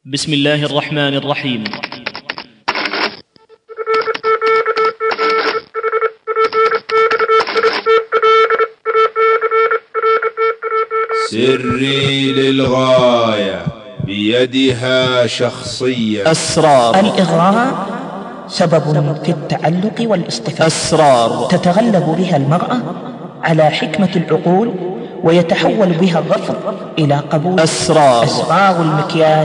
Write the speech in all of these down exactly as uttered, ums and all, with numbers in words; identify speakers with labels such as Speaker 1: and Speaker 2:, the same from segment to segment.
Speaker 1: بسم الله الرحمن الرحيم.
Speaker 2: سري للغاية بيدها شخصية.
Speaker 3: أسرار. الإغراء سبب في التعلق والاصطفاء.
Speaker 1: أسرار
Speaker 3: تتغلب بها المرأة على حكمة العقول ويتحول بها الرفض إلى قبول.
Speaker 1: أسرار.
Speaker 3: أسرار المكياج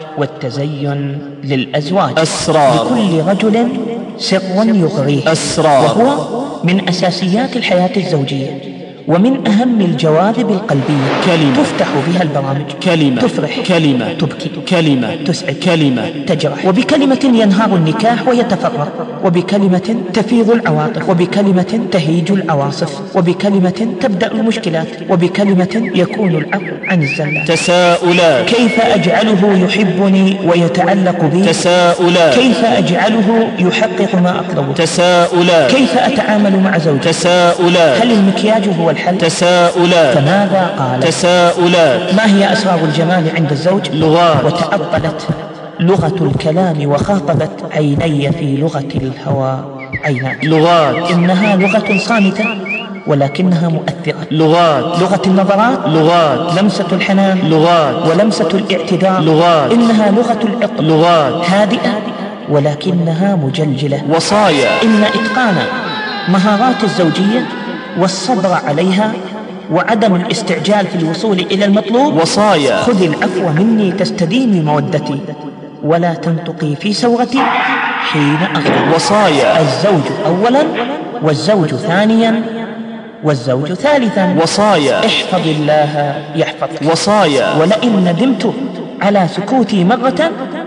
Speaker 3: والتزين للأزواج.
Speaker 1: أسرار.
Speaker 3: لكل رجل سر يغريه،
Speaker 1: أسرار.
Speaker 3: وهو من أساسيات الحياة الزوجية ومن أهم الجواذب القلبية.
Speaker 1: كلمة
Speaker 3: تفتح بها البرامج،
Speaker 1: كلمة
Speaker 3: تفرح،
Speaker 1: كلمة
Speaker 3: تبكي،
Speaker 1: كلمة
Speaker 3: تسعد،
Speaker 1: كلمة
Speaker 3: تجرح. وبكلمة ينهار النكاح ويتفرق، وبكلمة تفيض العواطف، وبكلمة تهيج العواصف، وبكلمة تبدأ المشكلات، وبكلمة يكون العفو عن الزلة.
Speaker 1: تساؤلات.
Speaker 3: كيف أجعله يحبني ويتعلق بي؟
Speaker 1: تساؤلات.
Speaker 3: كيف أجعله يحقق ما أطلبه؟
Speaker 1: تساؤلات.
Speaker 3: كيف أتعامل مع زوجي؟
Speaker 1: تساؤلات.
Speaker 3: هل المكياج هو الحل؟
Speaker 1: تساؤلات.
Speaker 3: فماذا قال؟
Speaker 1: تساؤلات.
Speaker 3: ما هي أسرار الجمال عند الزوج؟
Speaker 1: لغات.
Speaker 3: وتأطلت لغة الكلام وخاطبت عيني في لغة الهوى عينان.
Speaker 1: لغات.
Speaker 3: إنها لغة صامتة ولكنها مؤثرة.
Speaker 1: لغات.
Speaker 3: لغة النظرات.
Speaker 1: لغات.
Speaker 3: لمسة الحنان.
Speaker 1: لغات.
Speaker 3: ولمسة الاعتذار.
Speaker 1: لغات.
Speaker 3: إنها لغة العطر.
Speaker 1: لغات.
Speaker 3: هادئة ولكنها مجلجلة.
Speaker 1: وصايا.
Speaker 3: إن إتقان مهارات الزوجية والصبر عليها وعدم الاستعجال في الوصول إلى المطلوب.
Speaker 1: وصايا.
Speaker 3: خذ العفو مني تستديمي مودتي، ولا تنطقي في سوغتي حين أغضب.
Speaker 1: وصايا.
Speaker 3: الزوج أولا، والزوج ثانيا، والزوج ثالثا.
Speaker 1: وصايا.
Speaker 3: احفظ الله يحفظك.
Speaker 1: وصايا.
Speaker 3: ولئن ندمت على سكوتي مرة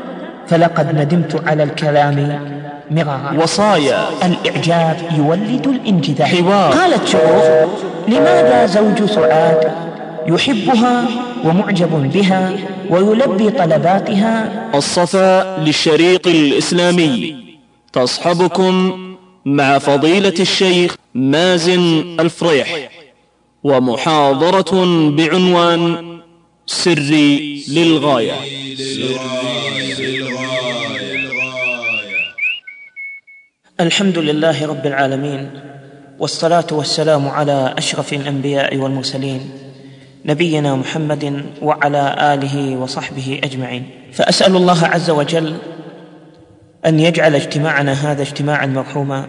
Speaker 3: فلقد ندمت على الكلام مرارا.
Speaker 1: وصايا.
Speaker 3: الإعجاب يولد الانجذاب.
Speaker 1: حوار.
Speaker 3: قالت شروق: لماذا زوج سعاد يحبها ومعجب بها ويلبي طلباتها؟
Speaker 1: الصفا للشريط الإسلامي تصحبكم مع فضيلة الشيخ مازن الفريح، ومحاضرة بعنوان سري للغاية.
Speaker 3: الحمد لله رب العالمين، والصلاة والسلام على أشرف الأنبياء والمرسلين نبينا محمد وعلى آله وصحبه أجمعين. فأسأل الله عز وجل أن يجعل اجتماعنا هذا اجتماعا مرحوما،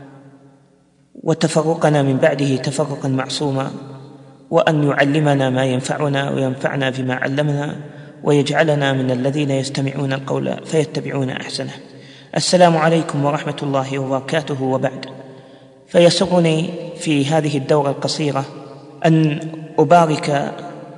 Speaker 3: وتفرقنا من بعده تفرقا معصوما، وأن يعلمنا ما ينفعنا وينفعنا بما علمنا، ويجعلنا من الذين يستمعون القول فيتبعون أحسنه. السلام عليكم ورحمة الله وبركاته. وبعد، فيسرني في هذه الدورة القصيرة أن أبارك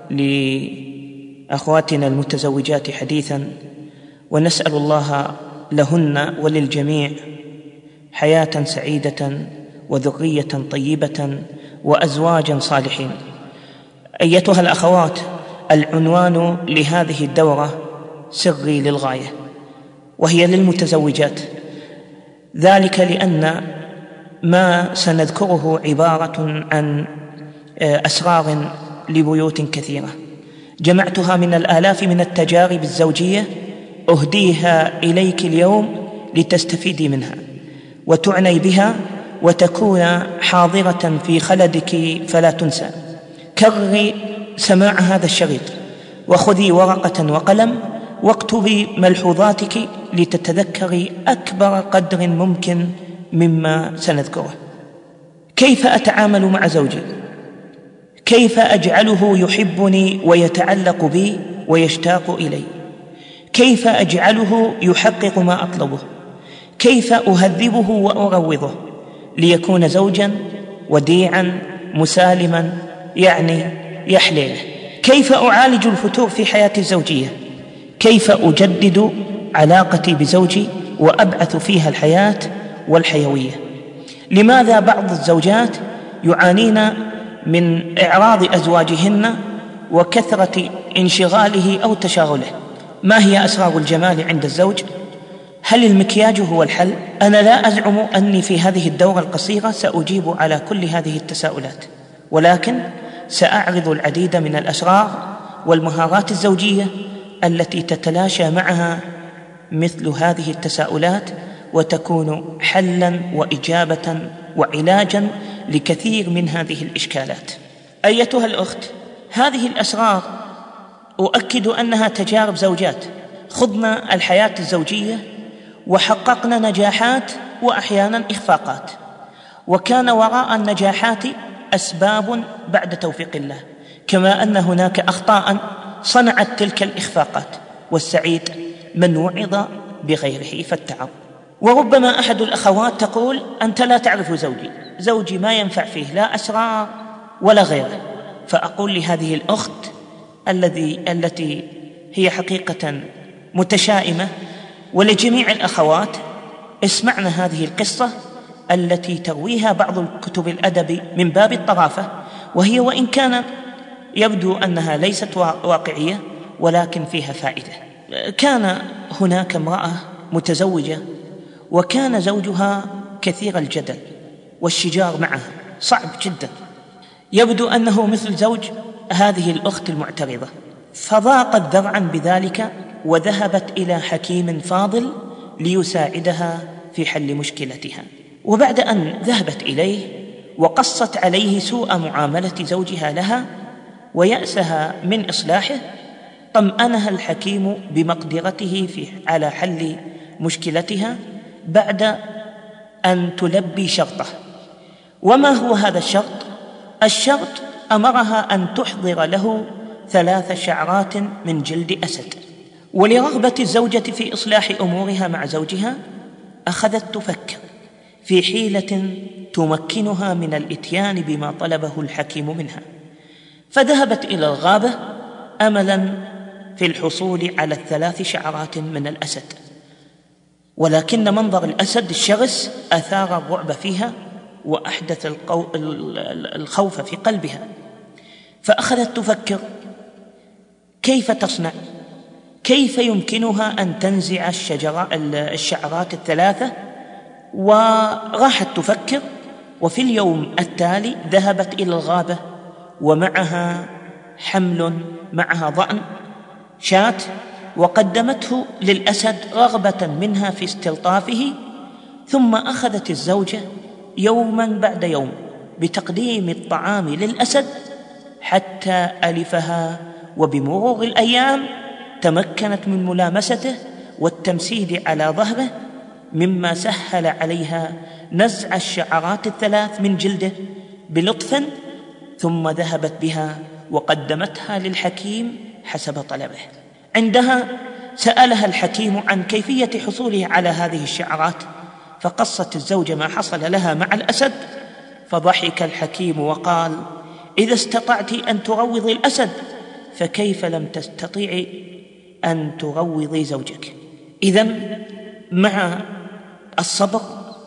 Speaker 3: لأخواتنا المتزوجات حديثا، ونسأل الله لهن وللجميع حياة سعيدة وذرية طيبة وأزواجا صالحين. أيتها الأخوات، العنوان لهذه الدورة سري للغاية، وهي للمتزوجات، ذلك لأن ما سنذكره عبارة عن أسرار لبيوت كثيرة جمعتها من الآلاف من التجارب الزوجية، أهديها إليك اليوم لتستفيدي منها وتعني بها وتكون حاضرة في خلدك فلا تنسى. كرري سماع هذا الشريط، وخذي ورقة وقلم واكتبي ملحوظاتك لتتذكري أكبر قدر ممكن مما سنذكره. كيف أتعامل مع زوجي؟ كيف أجعله يحبني ويتعلق بي ويشتاق إلي؟ كيف أجعله يحقق ما أطلبه؟ كيف أهذبه وأروضه ليكون زوجا وديعا مسالما، يعني يحليه؟ كيف أعالج الفتور في حياتي الزوجية؟ كيف أجدد علاقتي بزوجي وأبعث فيها الحياة والحيوية؟ لماذا بعض الزوجات يعانين من إعراض أزواجهن وكثرة انشغاله أو تشاغله؟ ما هي أسرار الجمال عند الزوج؟ هل المكياج هو الحل؟ أنا لا أزعم أني في هذه الدورة القصيرة سأجيب على كل هذه التساؤلات، ولكن سأعرض العديد من الأسرار والمهارات الزوجية التي تتلاشى معها مثل هذه التساؤلات وتكون حلاً وإجابة وعلاجاً لكثير من هذه الإشكالات. أيتها الأخت، هذه الأسرار أؤكد أنها تجارب زوجات خضنا الحياة الزوجية وحققنا نجاحات وأحياناً إخفاقات، وكان وراء النجاحات أسباب بعد توفيق الله، كما أن هناك أخطاء صنعت تلك الإخفاقات، والسعيد من وعظ بغيره فاتعظ. وربما أحد الأخوات تقول: أنت لا تعرف زوجي، زوجي ما ينفع فيه لا أسرار ولا غيره. فأقول لهذه الأخت الذي التي هي حقيقة متشائمة، ولجميع الأخوات: اسمعنا هذه القصة التي ترويها بعض الكتب الأدب من باب الطرافة، وهي وإن كان يبدو أنها ليست واقعية ولكن فيها فائدة. كان هناك امرأة متزوجة، وكان زوجها كثير الجدل والشجار معها، صعب جدا، يبدو أنه مثل زوج هذه الأخت المعترضة، فضاقت ذرعا بذلك وذهبت إلى حكيم فاضل ليساعدها في حل مشكلتها. وبعد أن ذهبت إليه وقصت عليه سوء معاملة زوجها لها ويأسها من إصلاحه، طمأنها الحكيم بمقدرته في على حل مشكلتها بعد أن تلبي شرطه. وما هو هذا الشرط؟ الشرط أمرها أن تحضر له ثلاث شعرات من جلد أسد. ولرغبة الزوجة في إصلاح أمورها مع زوجها أخذت تفكر في حيلة تمكنها من الإتيان بما طلبه الحكيم منها، فذهبت إلى الغابة أملاً في الحصول على الثلاث شعرات من الأسد، ولكن منظر الأسد الشرس أثار الرعب فيها وأحدث القو... الخوف في قلبها، فأخذت تفكر كيف تصنع، كيف يمكنها أن تنزع الشجرة الشعرات الثلاثة. وراحت تفكر، وفي اليوم التالي ذهبت إلى الغابة ومعها حمل، معها ضأن شاة، وقدمته للأسد رغبة منها في استلطافه. ثم أخذت الزوجة يوما بعد يوم بتقديم الطعام للأسد حتى ألفها، وبمرور الأيام تمكنت من ملامسته والتمسيد على ظهره، مما سهل عليها نزع الشعرات الثلاث من جلده بلطف. ثم ذهبت بها وقدمتها للحكيم حسب طلبه. عندها سألها الحكيم عن كيفية حصوله على هذه الشعرات، فقصت الزوجة ما حصل لها مع الأسد، فضحك الحكيم وقال: إذا استطعت أن تروضي الأسد فكيف لم تستطيعي أن تروضي زوجك؟ إذن مع الصبر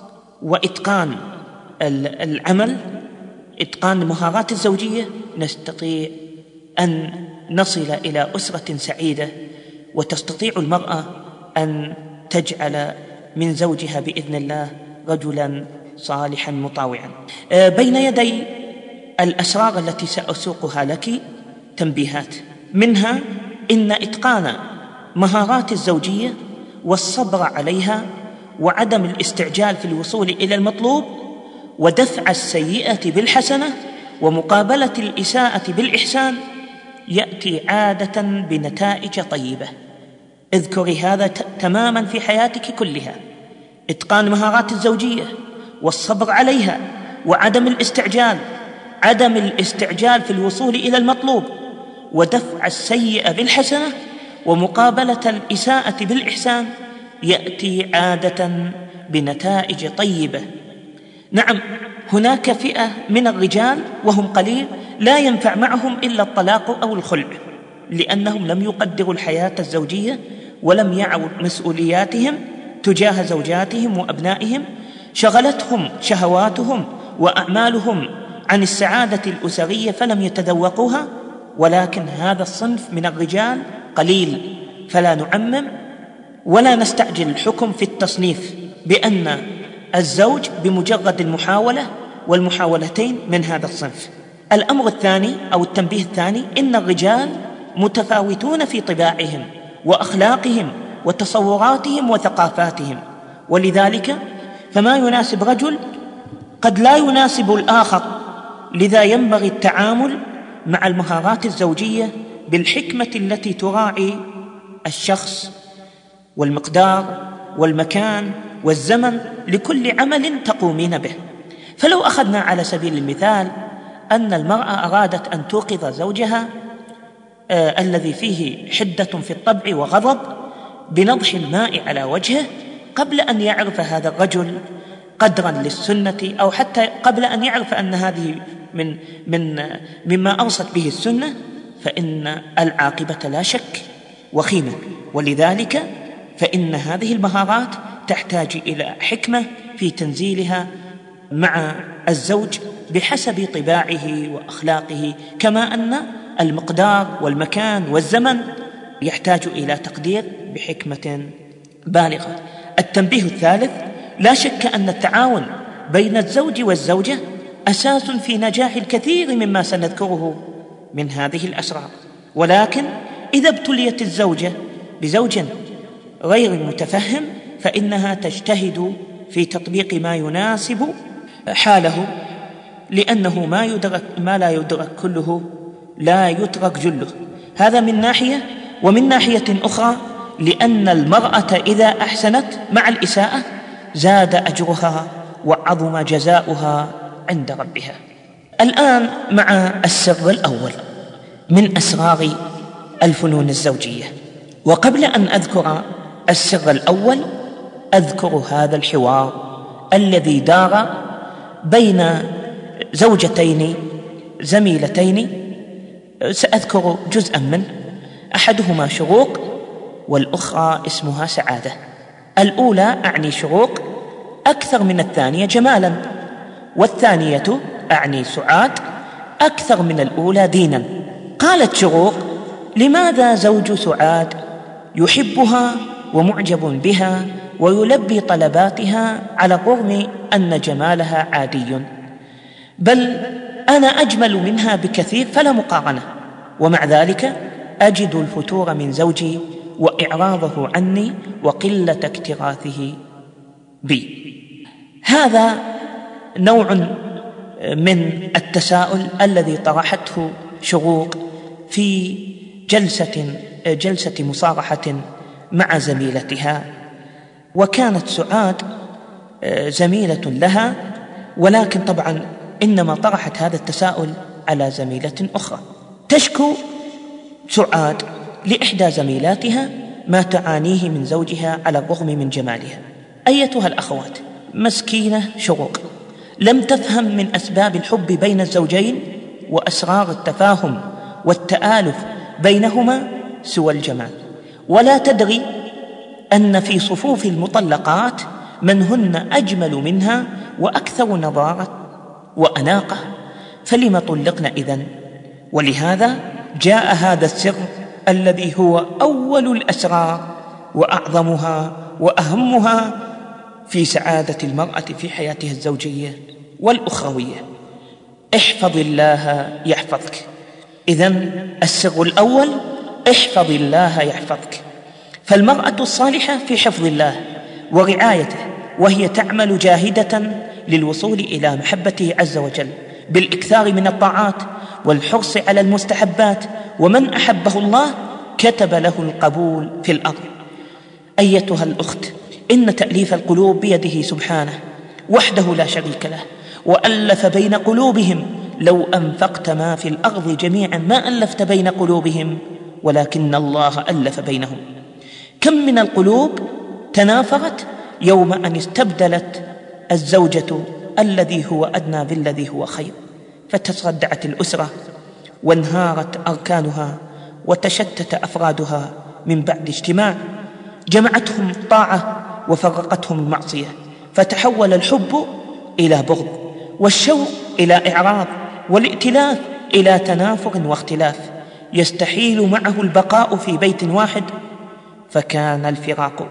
Speaker 3: وإتقان العمل، إتقان المهارات الزوجية، نستطيع أن نصل إلى أسرة سعيدة، وتستطيع المرأة أن تجعل من زوجها بإذن الله رجلا صالحا مطاوعا. بين يدي الأسرار التي سأسوقها لك تنبيهات، منها إن إتقان مهارات الزوجية والصبر عليها وعدم الاستعجال في الوصول إلى المطلوب ودفع السيئة بالحسنة ومقابلة الإساءة بالإحسان يأتي عادة بنتائج طيبة. اذكري هذا تماما في حياتك كلها: إتقان مهارات الزوجية والصبر عليها وعدم الاستعجال، عدم الاستعجال في الوصول إلى المطلوب ودفع السيئة بالحسنة ومقابلة الإساءة بالإحسان يأتي عادة بنتائج طيبة. نعم، هناك فئة من الرجال وهم قليل لا ينفع معهم إلا الطلاق أو الخلع، لأنهم لم يقدروا الحياة الزوجية ولم يعوا مسؤولياتهم تجاه زوجاتهم وأبنائهم، شغلتهم شهواتهم وأعمالهم عن السعادة الأسرية فلم يتذوقوها. ولكن هذا الصنف من الرجال قليل، فلا نعمم ولا نستعجل الحكم في التصنيف بأن الزوج بمجرد المحاولة والمحاولتين من هذا الصنف. الأمر الثاني أو التنبيه الثاني: إن الرجال متفاوتون في طباعهم وأخلاقهم وتصوراتهم وثقافاتهم. ولذلك فما يناسب رجل قد لا يناسب الآخر، لذا ينبغي التعامل مع المهارات الزوجية بالحكمة التي تراعي الشخص والمقدار والمكان والزمن لكل عمل تقومين به. فلو أخذنا على سبيل المثال أن المرأة أرادت أن توقظ زوجها آه الذي فيه حدة في الطبع وغضب بنضح الماء على وجهه قبل أن يعرف هذا الرجل قدرا للسنة، أو حتى قبل أن يعرف أن هذه من من مما أوصت به السنة، فإن العاقبة لا شك وخيمة. ولذلك فإن هذه المهارات تحتاج إلى حكمة في تنزيلها مع الزوج بحسب طباعه وأخلاقه، كما أن المقدار والمكان والزمن يحتاج إلى تقدير بحكمة بالغة. التنبيه الثالث: لا شك أن التعاون بين الزوج والزوجة أساس في نجاح الكثير مما سنذكره من هذه الأسرار. ولكن إذا ابتليت الزوجة بزوج غير متفهم فإنها تجتهد في تطبيق ما يناسب حاله، لأنه ما يدرك ما لا يدرك كله لا يترك جله. هذا من ناحية. ومن ناحية أخرى لأن المرأة إذا أحسنت مع الإساءة زاد أجرها وعظم جزاؤها عند ربها. الآن مع السر الأول من أسرار الفنون الزوجية. وقبل أن أذكر السر الأول أذكر هذا الحوار الذي دار بين زوجتين زميلتين، سأذكر جزءا منه. أحدهما شروق والأخرى اسمها سعادة. الأولى أعني شروق أكثر من الثانية جمالا، والثانية أعني سعاد أكثر من الأولى دينا. قالت شروق: لماذا زوج سعاد يحبها ومعجب بها ويلبي طلباتها على الرغم أن جمالها عادي، بل أنا أجمل منها بكثير فلا مقارنة، ومع ذلك أجد الفتور من زوجي وإعراضه عني وقلة اكتراثه بي. هذا نوع من التساؤل الذي طرحته شروق في جلسة جلسة مصارحة مع زميلتها، وكانت سعاد زميلة لها، ولكن طبعا إنما طرحت هذا التساؤل على زميلة أخرى. تشكو سعاد لإحدى زميلاتها ما تعانيه من زوجها على الرغم من جمالها. أيتها الأخوات، مسكينة شروق لم تفهم من أسباب الحب بين الزوجين وأسرار التفاهم والتآلف بينهما سوى الجمال، ولا تدري أن في صفوف المطلقات من هن أجمل منها وأكثر نضارة وأناقة، فلم طلقن إذن؟ ولهذا جاء هذا السر الذي هو أول الأسرار وأعظمها وأهمها في سعادة المرأة في حياتها الزوجية والأخروية. احفظ الله يحفظك. إذن السر الأول: احفظ الله يحفظك. فالمرأة الصالحة في حفظ الله ورعايته، وهي تعمل جاهدة للوصول إلى محبته عز وجل بالإكثار من الطاعات والحرص على المستحبات، ومن أحبه الله كتب له القبول في الأرض. أيتها الأخت، إن تأليف القلوب بيده سبحانه وحده لا شريك له، وألف بين قلوبهم. لو أنفقت ما في الأرض جميعا ما ألفت بين قلوبهم ولكن الله ألف بينهم. كم من القلوب تنافرت يوم أن استبدلت الزوجة الذي هو أدنى بالذي هو خير، فتصدعت الأسرة وانهارت أركانها وتشتت أفرادها من بعد اجتماع جمعتهم الطاعة وفرقتهم المعصية، فتحول الحب إلى بغض، والشوق إلى إعراض، والائتلاف إلى تنافر واختلاف، يستحيل معه البقاء في بيت واحد، فكان الفراق.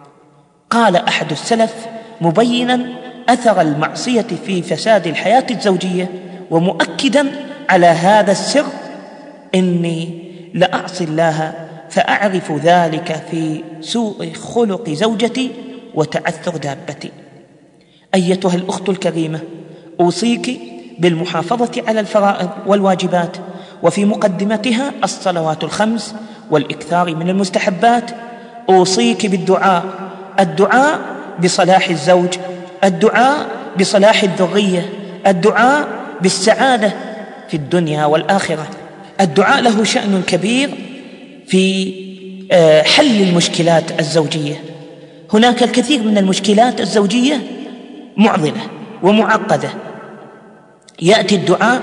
Speaker 3: قال أحد السلف مبينا أثر المعصية في فساد الحياة الزوجية ومؤكدا على هذا السر: إني لأعصي الله فأعرف ذلك في سوء خلق زوجتي وتعثر دابتي. أيتها الأخت الكريمة، أوصيك بالمحافظة على الفرائض والواجبات، وفي مقدمتها الصلوات الخمس والإكثار من المستحبات. أوصيك بالدعاء، الدعاء بصلاح الزوج، الدعاء بصلاح الذرية، الدعاء بالسعادة في الدنيا والآخرة. الدعاء له شأن كبير في حل المشكلات الزوجية. هناك الكثير من المشكلات الزوجية معضلة ومعقدة، يأتي الدعاء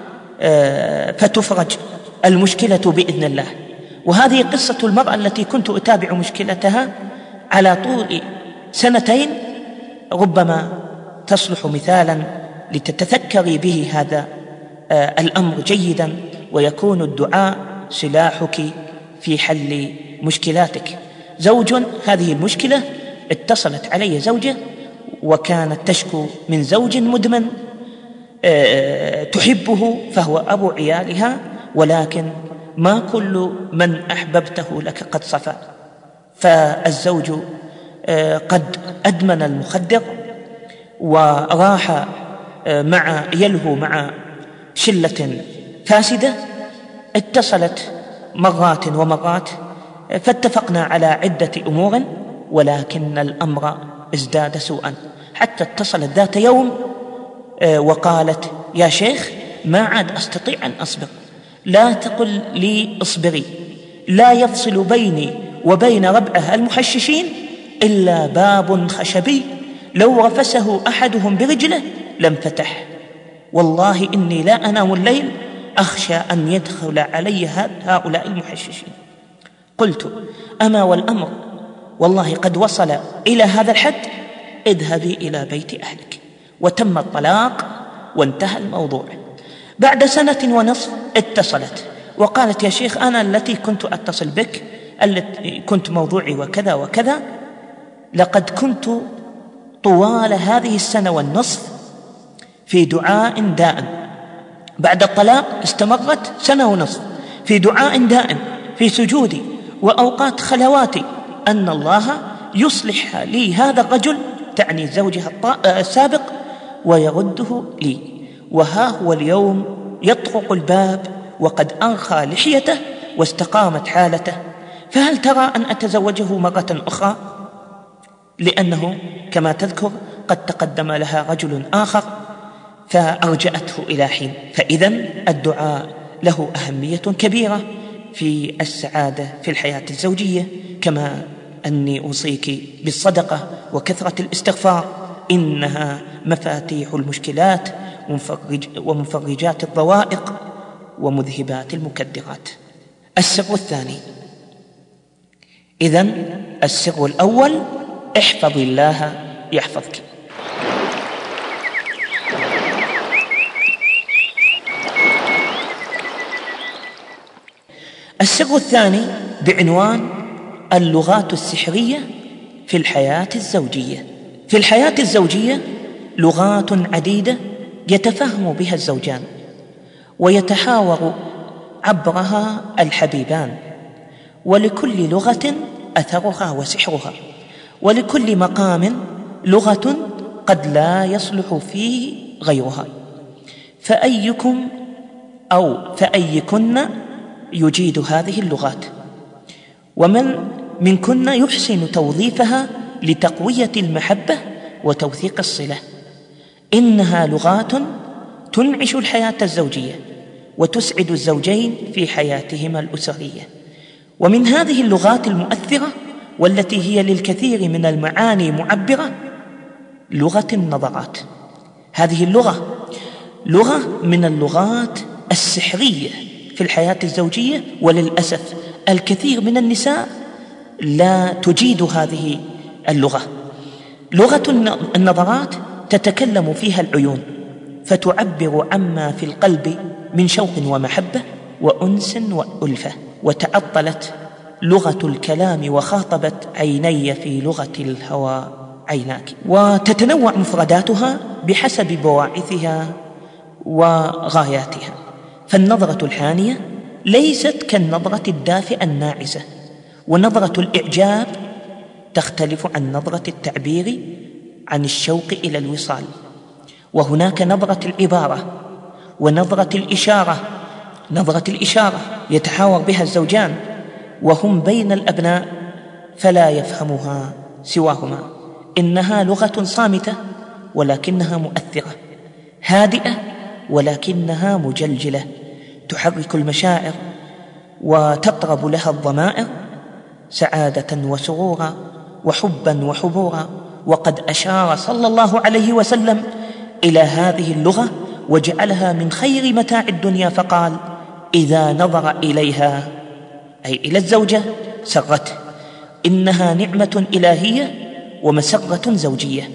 Speaker 3: فتفرج المشكلة بإذن الله. وهذه قصة المرأة التي كنت أتابع مشكلتها على طول سنتين، ربما تصلح مثالا لتتذكري به هذا الأمر جيدا، ويكون الدعاء سلاحك في حل مشكلاتك. زوج، هذه المشكلة، اتصلت علي زوجة وكانت تشكو من زوج مدمن تحبه فهو أبو عيالها، ولكن ما كل من أحببته لك قد صفى. فالزوج قد أدمن المخدر وراح مع يلهو مع شلة فاسدة. اتصلت مرات ومرات فاتفقنا على عدة أمور، ولكن الأمر ازداد سوءا، حتى اتصلت ذات يوم وقالت: يا شيخ، ما عاد أستطيع أن أصبر، لا تقل لي اصبري، لا يفصل بيني وبين ربعه المحششين إلا باب خشبي لو رفسه أحدهم برجله لم فتح، والله إني لا أنام الليل أخشى أن يدخل علي هؤلاء المحششين. قلت: أما والأمر والله قد وصل إلى هذا الحد، اذهبي إلى بيت أهلك. وتم الطلاق وانتهى الموضوع. بعد سنة ونصف اتصلت وقالت: يا شيخ، أنا التي كنت أتصل بك، التي كنت موضوعي وكذا وكذا، لقد كنت طوال هذه السنة والنصف في دعاء دائم. بعد الطلاق استمرت سنة ونصف في دعاء دائم، في سجودي وأوقات خلواتي، أن الله يصلح لي هذا الرجل، تعني زوجها السابق، ويرده لي. وها هو اليوم يطرق الباب وقد أرخى لحيته واستقامت حالته، فهل ترى أن أتزوجه مرة أخرى؟ لأنه كما تذكر قد تقدم لها رجل آخر فأرجأته إلى حين. فإذن الدعاء له أهمية كبيرة في السعادة في الحياة الزوجية، كما أني أوصيك بالصدقة وكثرة الاستغفار، إنها مفاتيح المشكلات ومفرجات الضوائق ومذهبات المكدرات. السر الثاني، إذن السر الأول: احفظ الله يحفظك. السر الثاني بعنوان اللغات السحرية في الحياة الزوجية. في الحياة الزوجية لغات عديدة يتفهم بها الزوجان ويتحاور عبرها الحبيبان، ولكل لغة أثرها وسحرها، ولكل مقام لغة قد لا يصلح فيه غيرها. فأيكم أو فأيكن يجيد هذه اللغات، ومن منكن يحسن توظيفها لتقوية المحبة وتوثيق الصلة. إنها لغات تنعش الحياة الزوجية وتسعد الزوجين في حياتهما الأسرية. ومن هذه اللغات المؤثرة والتي هي للكثير من المعاني معبرة لغة النظرات. هذه اللغة لغة من اللغات السحرية في الحياة الزوجية، وللأسف الكثير من النساء لا تجيد هذه اللغة. لغة النظرات تتكلم فيها العيون فتعبر عما في القلب من شوق ومحبة وأنس وألفة. وتعطلت لغة الكلام وخاطبت عيني في لغة الهوى عيناك. وتتنوع مفرداتها بحسب بواعثها وغاياتها. فالنظرة الحانية ليست كالنظرة الدافئة الناعسة، ونظرة الإعجاب تختلف عن نظرة التعبير عن الشوق إلى الوصال. وهناك نظرة العبارة ونظرة الإشارة. نظرة الإشارة يتحاور بها الزوجان وهم بين الأبناء فلا يفهمها سواهما، إنها لغة صامتة ولكنها مؤثرة، هادئة ولكنها مجلجلة، تحرك المشاعر وتطرب لها الضمائر سعادة وسرورا وحبا وحبورا. وقد أشار صلى الله عليه وسلم إلى هذه اللغة وجعلها من خير متاع الدنيا فقال: إذا نظر إليها، أي إلى الزوجة، سرته، إنها نعمة إلهية ومسرة زوجية.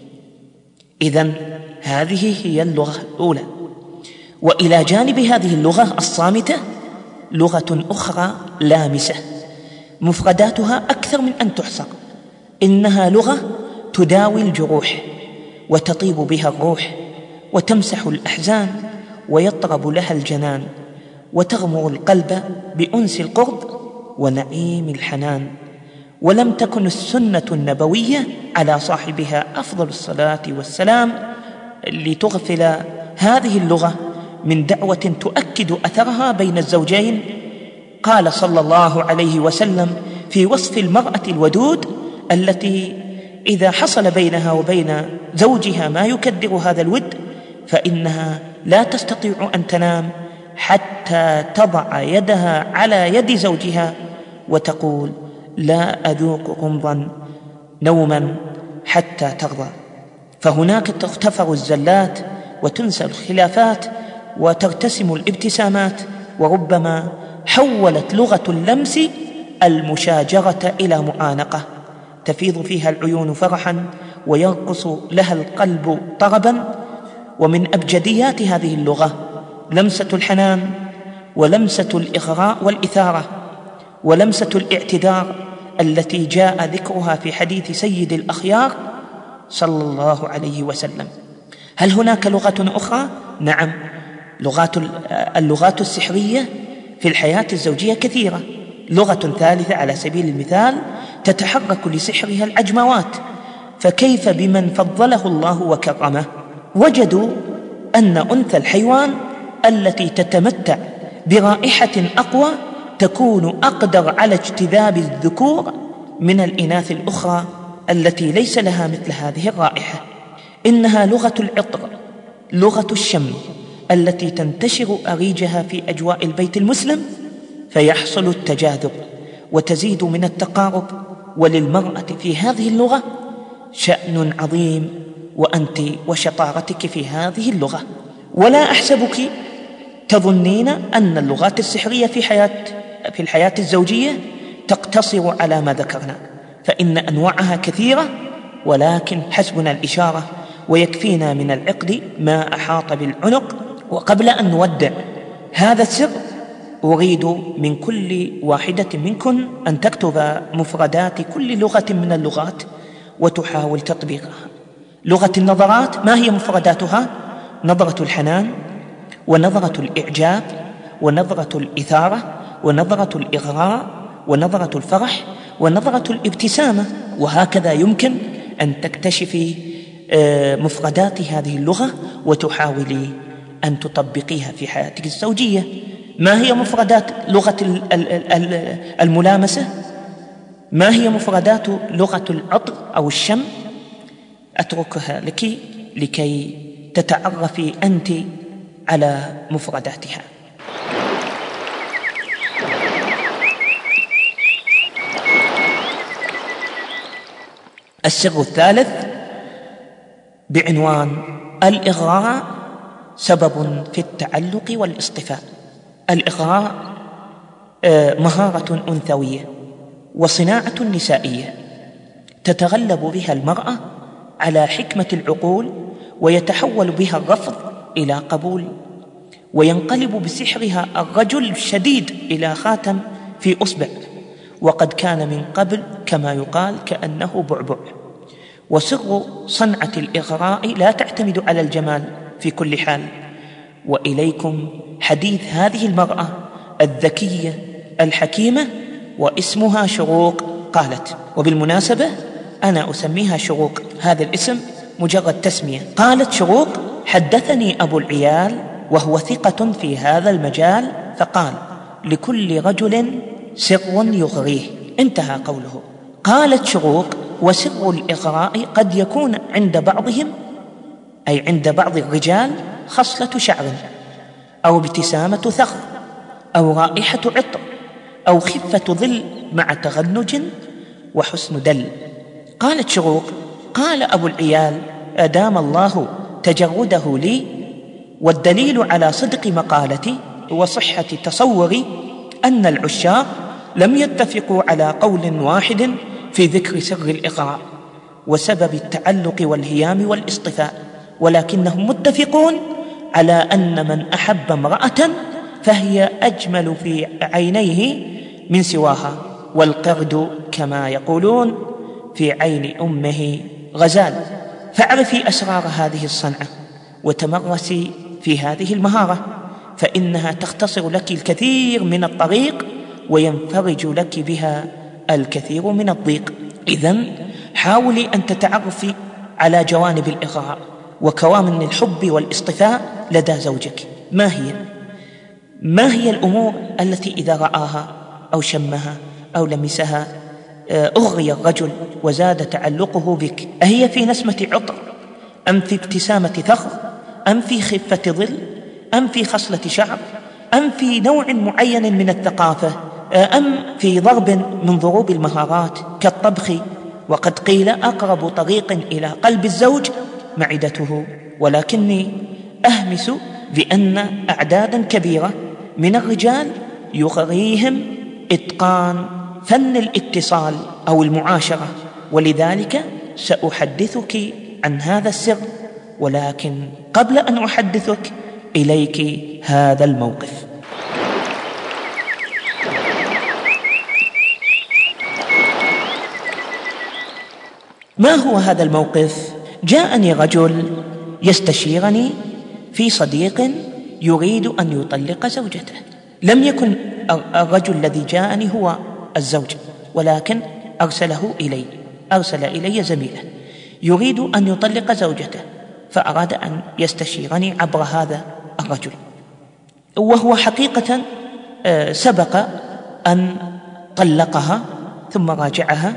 Speaker 3: إذن هذه هي اللغة الأولى. وإلى جانب هذه اللغة الصامتة لغة أخرى لامسة مفرداتها أكثر من أن تحصر. إنها لغة تداوي الجروح وتطيب بها الروح وتمسح الأحزان ويطرب لها الجنان وتغمر القلب بأنس القرب ونعيم الحنان. ولم تكن السنة النبوية على صاحبها أفضل الصلاة والسلام لتغفل هذه اللغة من دعوة تؤكد أثرها بين الزوجين. قال صلى الله عليه وسلم في وصف المرأة الودود التي إذا حصل بينها وبين زوجها ما يكدر هذا الود فإنها لا تستطيع أن تنام حتى تضع يدها على يد زوجها وتقول: لا أذوق غمضا نوما حتى ترضى. فهناك تغتفر الزلات وتنسى الخلافات وترتسم الابتسامات. وربما حولت لغة اللمس المشاجرة إلى معانقة تفيض فيها العيون فرحا ويرقص لها القلب طربا. ومن أبجديات هذه اللغة لمسة الحنان ولمسة الإغراء والإثارة ولمسة الاعتذار التي جاء ذكرها في حديث سيد الأخيار صلى الله عليه وسلم. هل هناك لغة أخرى؟ نعم، لغات اللغات السحرية في الحياة الزوجية كثيرة. لغة ثالثة على سبيل المثال تتحرك لسحرها العجموات، فكيف بمن فضله الله وكرمه؟ وجدوا أن أنثى الحيوان التي تتمتع برائحة أقوى تكون أقدر على اجتذاب الذكور من الإناث الأخرى التي ليس لها مثل هذه الرائحة. إنها لغة العطر، لغة الشم التي تنتشر أريجها في أجواء البيت المسلم فيحصل التجاذب وتزيد من التقارب. وللمرأة في هذه اللغة شأن عظيم، وأنت وشطارتك في هذه اللغة. ولا أحسبك تظنين أن اللغات السحرية في حياة في الحياة الزوجية تقتصر على ما ذكرنا، فإن أنواعها كثيرة، ولكن حسبنا الإشارة ويكفينا من العقد ما أحاط بالعنق. وقبل أن نودع هذا السر أريد من كل واحدة منكن أن تكتب مفردات كل لغة من اللغات وتحاول تطبيقها. لغة النظرات ما هي مفرداتها؟ نظرة الحنان ونظرة الإعجاب ونظرة الإثارة ونظرة الإغراء ونظرة الفرح ونظرة الابتسامة. وهكذا يمكن أن تكتشفي مفردات هذه اللغة وتحاولي أن تطبقيها في حياتك الزوجية. ما هي مفردات لغة الملامسة؟ ما هي مفردات لغة العطر أو الشم؟ أتركها لك لكي تتعرفي أنت على مفرداتها. السر الثالث بعنوان الإغراء سبب في التعلق والاصطفاء. الإغراء مهارة أنثوية وصناعة نسائية تتغلب بها المرأة على حكمة العقول، ويتحول بها الرفض إلى قبول، وينقلب بسحرها الرجل الشديد إلى خاتم في أصبع، وقد كان من قبل كما يقال كأنه بعبع. وسر صنعة الإغراء لا تعتمد على الجمال في كل حال. وإليكم حديث هذه المرأة الذكية الحكيمة واسمها شروق. قالت: وبالمناسبة أنا أسميها شروق، هذا الاسم مجرد تسمية. قالت شروق: حدثني أبو العيال وهو ثقة في هذا المجال فقال: لكل رجل سر يغريه. انتهى قوله. قالت شروق: وسر الإغراء قد يكون عند بعضهم، أي عند بعض الرجال، خصلة شعر أو ابتسامة ثغر أو رائحة عطر أو خفة ظل مع تغنج وحسن دل. قالت شروق: قال أبو العيال: أدام الله تجرده لي، والدليل على صدق مقالتي وصحة تصوري أن العشاق لم يتفقوا على قول واحد في ذكر سر الإغراء وسبب التعلق والهيام والاصطفاء، ولكنهم متفقون على أن من أحب امرأة فهي أجمل في عينيه من سواها، والقرد كما يقولون في عين أمه غزال. فاعرفي أسرار هذه الصنعة وتمرسي في هذه المهارة، فإنها تختصر لك الكثير من الطريق وينفرج لك بها الكثير من الضيق. إذن حاولي أن تتعرفي على جوانب الإغراء وكوامن الحب والاصطفاء لدى زوجك. ما هي؟ ما هي الأمور التي إذا رآها أو شمها أو لمسها أغري الرجل وزاد تعلقه بك؟ أهي في نسمة عطر، أم في ابتسامة ثغر، أم في خفة ظل، أم في خصلة شعر، أم في نوع معين من الثقافة، أم في ضرب من ضروب المهارات كالطبخ؟ وقد قيل: أقرب طريق إلى قلب الزوج معدته. ولكني أهمس بأن أعدادا كبيرة من الرجال يغريهم إتقان فن الاتصال أو المعاشرة، ولذلك سأحدثك عن هذا السر. ولكن قبل أن أحدثك إليك هذا الموقف. ما هو هذا الموقف؟ جاءني رجل يستشيرني في صديق يريد أن يطلق زوجته. لم يكن الرجل الذي جاءني هو الزوج، ولكن أرسله إلي أرسل إلي زميله يريد أن يطلق زوجته، فأراد أن يستشيرني عبر هذا الرجل. وهو حقيقة سبق أن طلقها ثم راجعها،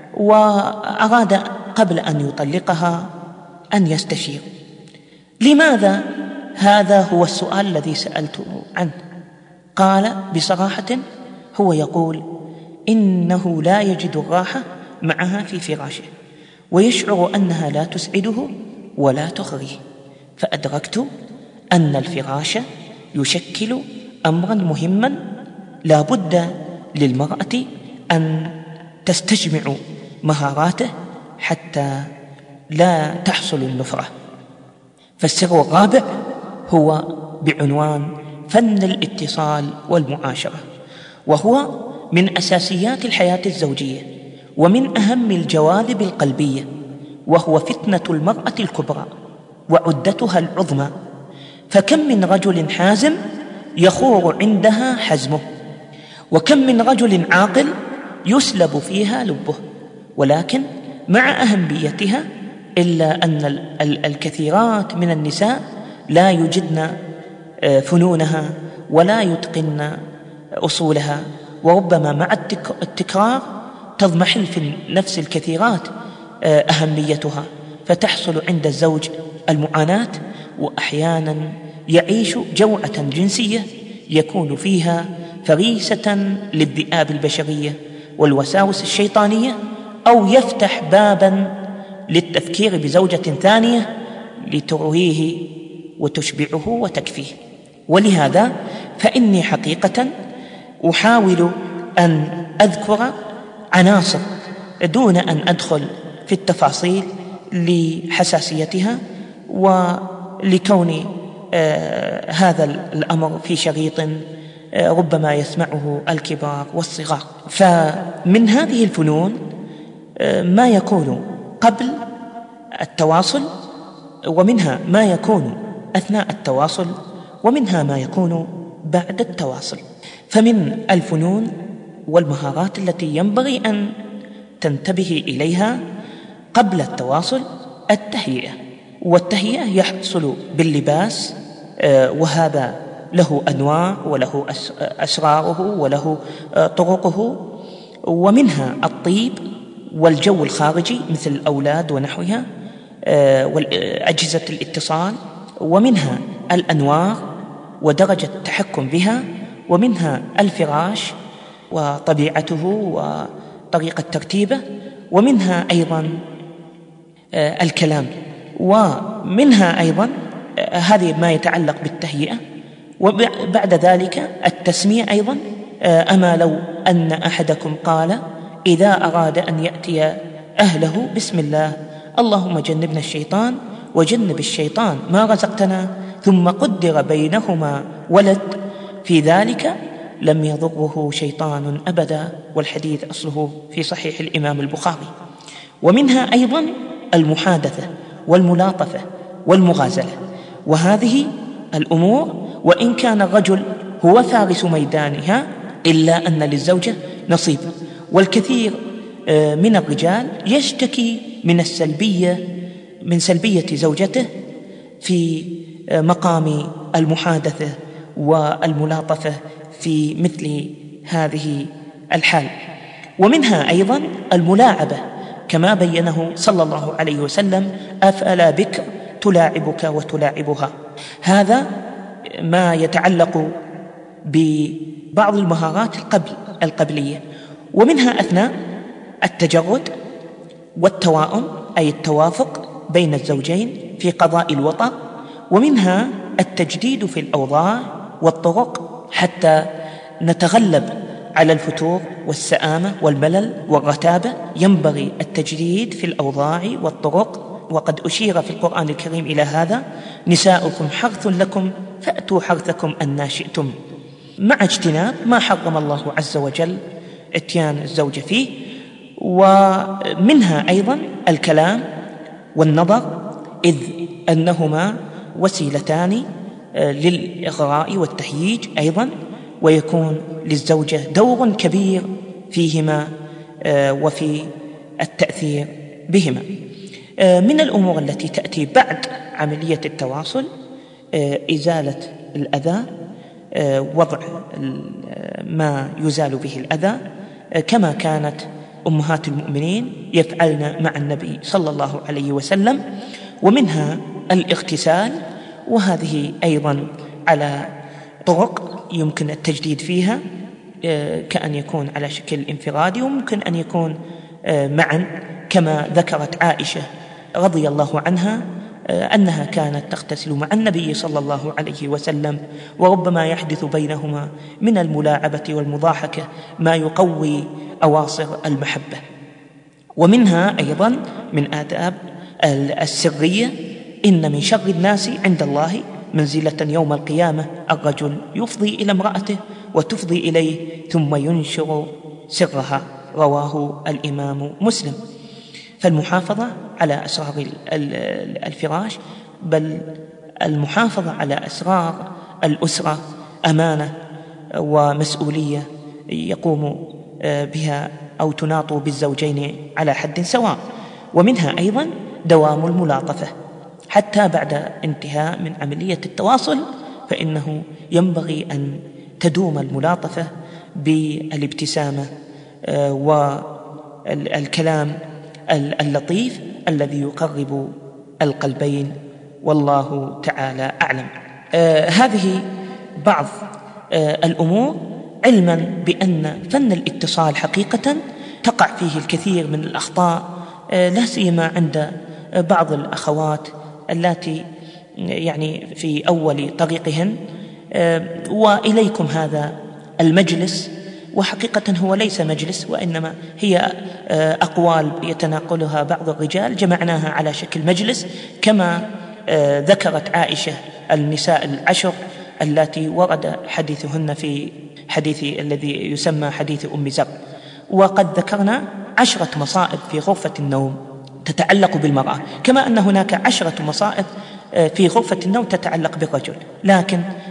Speaker 3: وأراد قبل أن يطلقها أن يستشير. لماذا؟ هذا هو السؤال الذي سألته عنه. قال بصراحة هو يقول إنه لا يجد الراحة معها في فراشه، ويشعر أنها لا تسعده ولا تغريه. فأدركت أن الفراش يشكل أمرا مهما لا بد للمرأة أن تستجمع مهاراته حتى لا تحصل النفرة. فالسر الرابع هو بعنوان فن الاتصال والمعاشرة، وهو من أساسيات الحياة الزوجية ومن أهم الجواذب القلبية، وهو فتنة المرأة الكبرى وعدتها العظمى. فكم من رجل حازم يخور عندها حزمه، وكم من رجل عاقل يسلب فيها لبه. ولكن مع أهميتها إلا أن الكثيرات من النساء لا يجدن فنونها ولا يتقن أصولها، وربما مع التكرار تضمحل في نفس الكثيرات أهميتها، فتحصل عند الزوج المعاناة، وأحيانا يعيش جوعة جنسية يكون فيها فريسة للذئاب البشرية والوساوس الشيطانية، أو يفتح بابا للتفكير بزوجة ثانية لترويه وتشبعه وتكفيه. ولهذا فإني حقيقة أحاول أن أذكر عناصر دون أن أدخل في التفاصيل لحساسيتها ولكون آه هذا الأمر في شريط آه ربما يسمعه الكبار والصغار. فمن هذه الفنون آه ما يكون قبل التواصل، ومنها ما يكون أثناء التواصل، ومنها ما يكون بعد التواصل. فمن الفنون والمهارات التي ينبغي أن تنتبه إليها قبل التواصل التهيئة. والتهيئة يحصل باللباس، وهذا له أنواع وله أسراره وله طرقه، ومنها الطيب والجو الخارجي مثل الأولاد ونحوها وأجهزة الاتصال، ومنها الأنوار ودرجة التحكم بها، ومنها الفراش وطبيعته وطريقة ترتيبه، ومنها أيضا الكلام، ومنها أيضا هذه ما يتعلق بالتهيئة. وبعد ذلك التسمية أيضا، أما لو أن أحدكم قال إذا أراد أن يأتي أهله بسم الله اللهم جنبنا الشيطان وجنب الشيطان ما رزقتنا، ثم قدر بينهما ولد، في ذلك لم يضره شيطان أبدا، والحديث أصله في صحيح الإمام البخاري. ومنها أيضا المحادثة والملاطفة والمغازلة، وهذه الأمور وإن كان الرجل هو فارس ميدانها إلا أن للزوجة نصيب. والكثير من الرجال يشتكي من السلبية من سلبية زوجته في مقام المحادثة والملاطفة في مثل هذه الحال. ومنها أيضا الملاعبة كما بينه صلى الله عليه وسلم: أفلا بك تلاعبك وتلاعبها. هذا ما يتعلق ببعض المهارات القبل القبلية. ومنها أثناء التجرد والتواؤم، أي التوافق بين الزوجين في قضاء الوطأ. ومنها التجديد في الأوضاع والطرق حتى نتغلب على الفتور والسآمة والملل والرتابة، ينبغي التجديد في الأوضاع والطرق. وقد أشير في القرآن الكريم إلى هذا: نساؤكم حرث لكم فأتوا حرثكم أن شئتم، مع اجتناب ما حرم الله عز وجل اتيان الزوجة فيه. ومنها أيضا الكلام والنظر، إذ أنهما وسيلتان للإغراء والتهييج أيضا، ويكون للزوجة دور كبير فيهما وفي التأثير بهما. من الأمور التي تأتي بعد عملية التواصل إزالة الأذى، وضع ما يزال به الأذى، كما كانت أمهات المؤمنين يفعلن مع النبي صلى الله عليه وسلم. ومنها الاغتسال، وهذه أيضا على طرق يمكن التجديد فيها، كأن يكون على شكل انفرادي، وممكن أن يكون معا، كما ذكرت عائشة رضي الله عنها أنها كانت تغتسل مع النبي صلى الله عليه وسلم، وربما يحدث بينهما من الملاعبة والمضاحكة ما يقوي أواصر المحبة. ومنها أيضا من آداب السرية: إن من شر الناس عند الله منزلة يوم القيامة الرجل يفضي إلى امرأته وتفضي إليه ثم ينشر سرها، رواه الإمام مسلم. فالمحافظة على أسرار الفراش، بل المحافظة على أسرار الأسرة أمانة ومسؤولية يقوم بها أو تناط بالزوجين على حد سواء. ومنها أيضا دوام الملاطفة حتى بعد انتهاء من عملية التواصل، فإنه ينبغي أن تدوم الملاطفة بالابتسامة والكلام اللطيف الذي يقرب القلبين، والله تعالى أعلم. آه هذه بعض آه الأمور، علما بأن فن الاتصال حقيقة تقع فيه الكثير من الأخطاء، آه لا سيما عند آه بعض الأخوات التي يعني في أول طريقهن. آه وإليكم هذا المجلس، وحقيقة هو ليس مجلس، وإنما هي أقوال يتناقلها بعض الرجال جمعناها على شكل مجلس، كما ذكرت عائشة النساء العشر التي ورد حديثهن في حديث الذي يسمى حديث أم زر. وقد ذكرنا عشرة مصائب في غرفة النوم تتعلق بالمرأة، كما أن هناك عشرة مصائب في غرفة النوم تتعلق بالرجل، لكن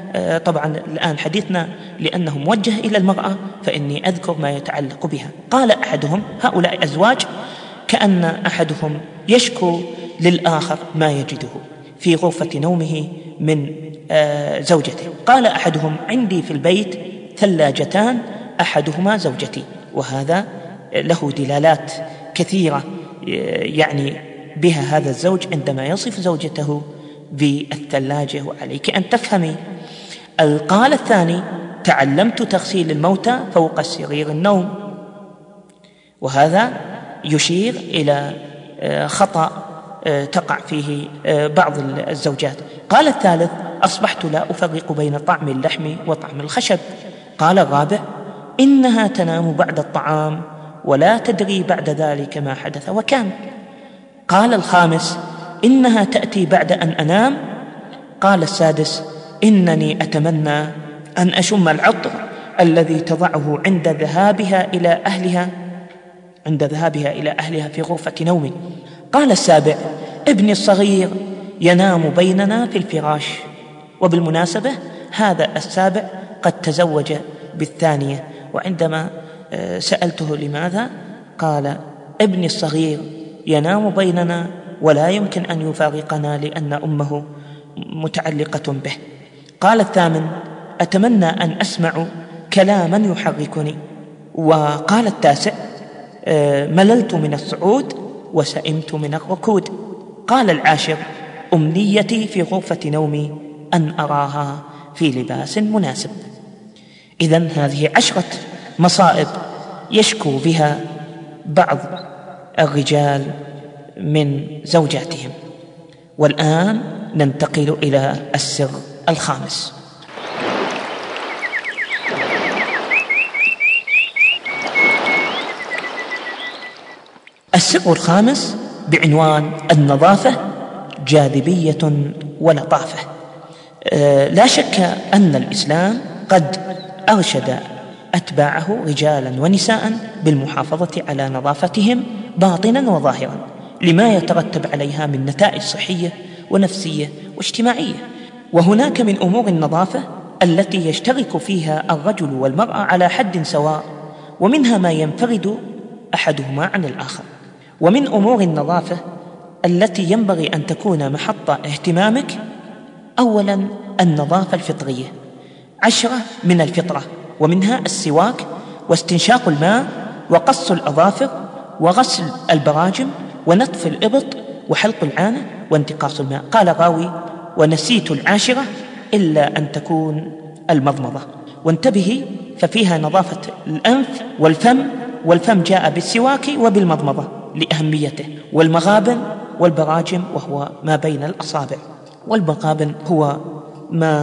Speaker 3: طبعا الآن حديثنا لأنه موجه إلى المرأة فإني أذكر ما يتعلق بها. قال أحدهم، هؤلاء أزواج كأن أحدهم يشكو للآخر ما يجده في غرفة نومه من زوجته. قال أحدهم: عندي في البيت ثلاجتان أحدهما زوجتي. وهذا له دلالات كثيرة يعني بها هذا الزوج عندما يصف زوجته بالثلاجة. وعليك أن تفهمي. قال الثاني: تعلمت تغسيل الموتى فوق سرير النوم. وهذا يشير إلى خطأ تقع فيه بعض الزوجات. قال الثالث: أصبحت لا أفرق بين طعم اللحم وطعم الخشب. قال الرابع: إنها تنام بعد الطعام ولا تدري بعد ذلك ما حدث وكان. قال الخامس: إنها تأتي بعد أن أنام. قال السادس: إنني أتمنى أن أشم العطر الذي تضعه عند ذهابها إلى أهلها عند ذهابها إلى أهلها في غرفة نومي. قال السابع: ابني الصغير ينام بيننا في الفراش. وبالمناسبة هذا السابع قد تزوج بالثانية، وعندما سألته لماذا قال: ابني الصغير ينام بيننا ولا يمكن أن يفارقنا لأن أمه متعلقة به. قال الثامن: أتمنى أن أسمع كلاما يحركني. وقال التاسع: مللت من الصعود وسئمت من الركود. قال العاشر: أمنيتي في غرفة نومي أن أراها في لباس مناسب. إذن هذه عشرة مصائب يشكو بها بعض الرجال من زوجاتهم. والآن ننتقل إلى السر الخامس. السر الخامس بعنوان النظافة جاذبية ولطافة. أه لا شك أن الإسلام قد أرشد أتباعه رجالا ونساء بالمحافظة على نظافتهم باطنا وظاهرا لما يترتب عليها من نتائج صحية ونفسية واجتماعية. وهناك من أمور النظافة التي يشترك فيها الرجل والمرأة على حد سواء، ومنها ما ينفرد أحدهما عن الآخر. ومن أمور النظافة التي ينبغي أن تكون محط اهتمامك أولا النظافة الفطرية، عشرة من الفطرة، ومنها السواك واستنشاق الماء وقص الأظافر وغسل البراجم ونتف الإبط وحلق العانة وانتقاص الماء. قال راوي: ونسيت العاشرة إلا أن تكون المضمضة. وانتبهي ففيها نظافة الأنف والفم، والفم جاء بالسواك وبالمضمضة لأهميته، والمغابن والبراجم وهو ما بين الأصابع. والمغابن هو ما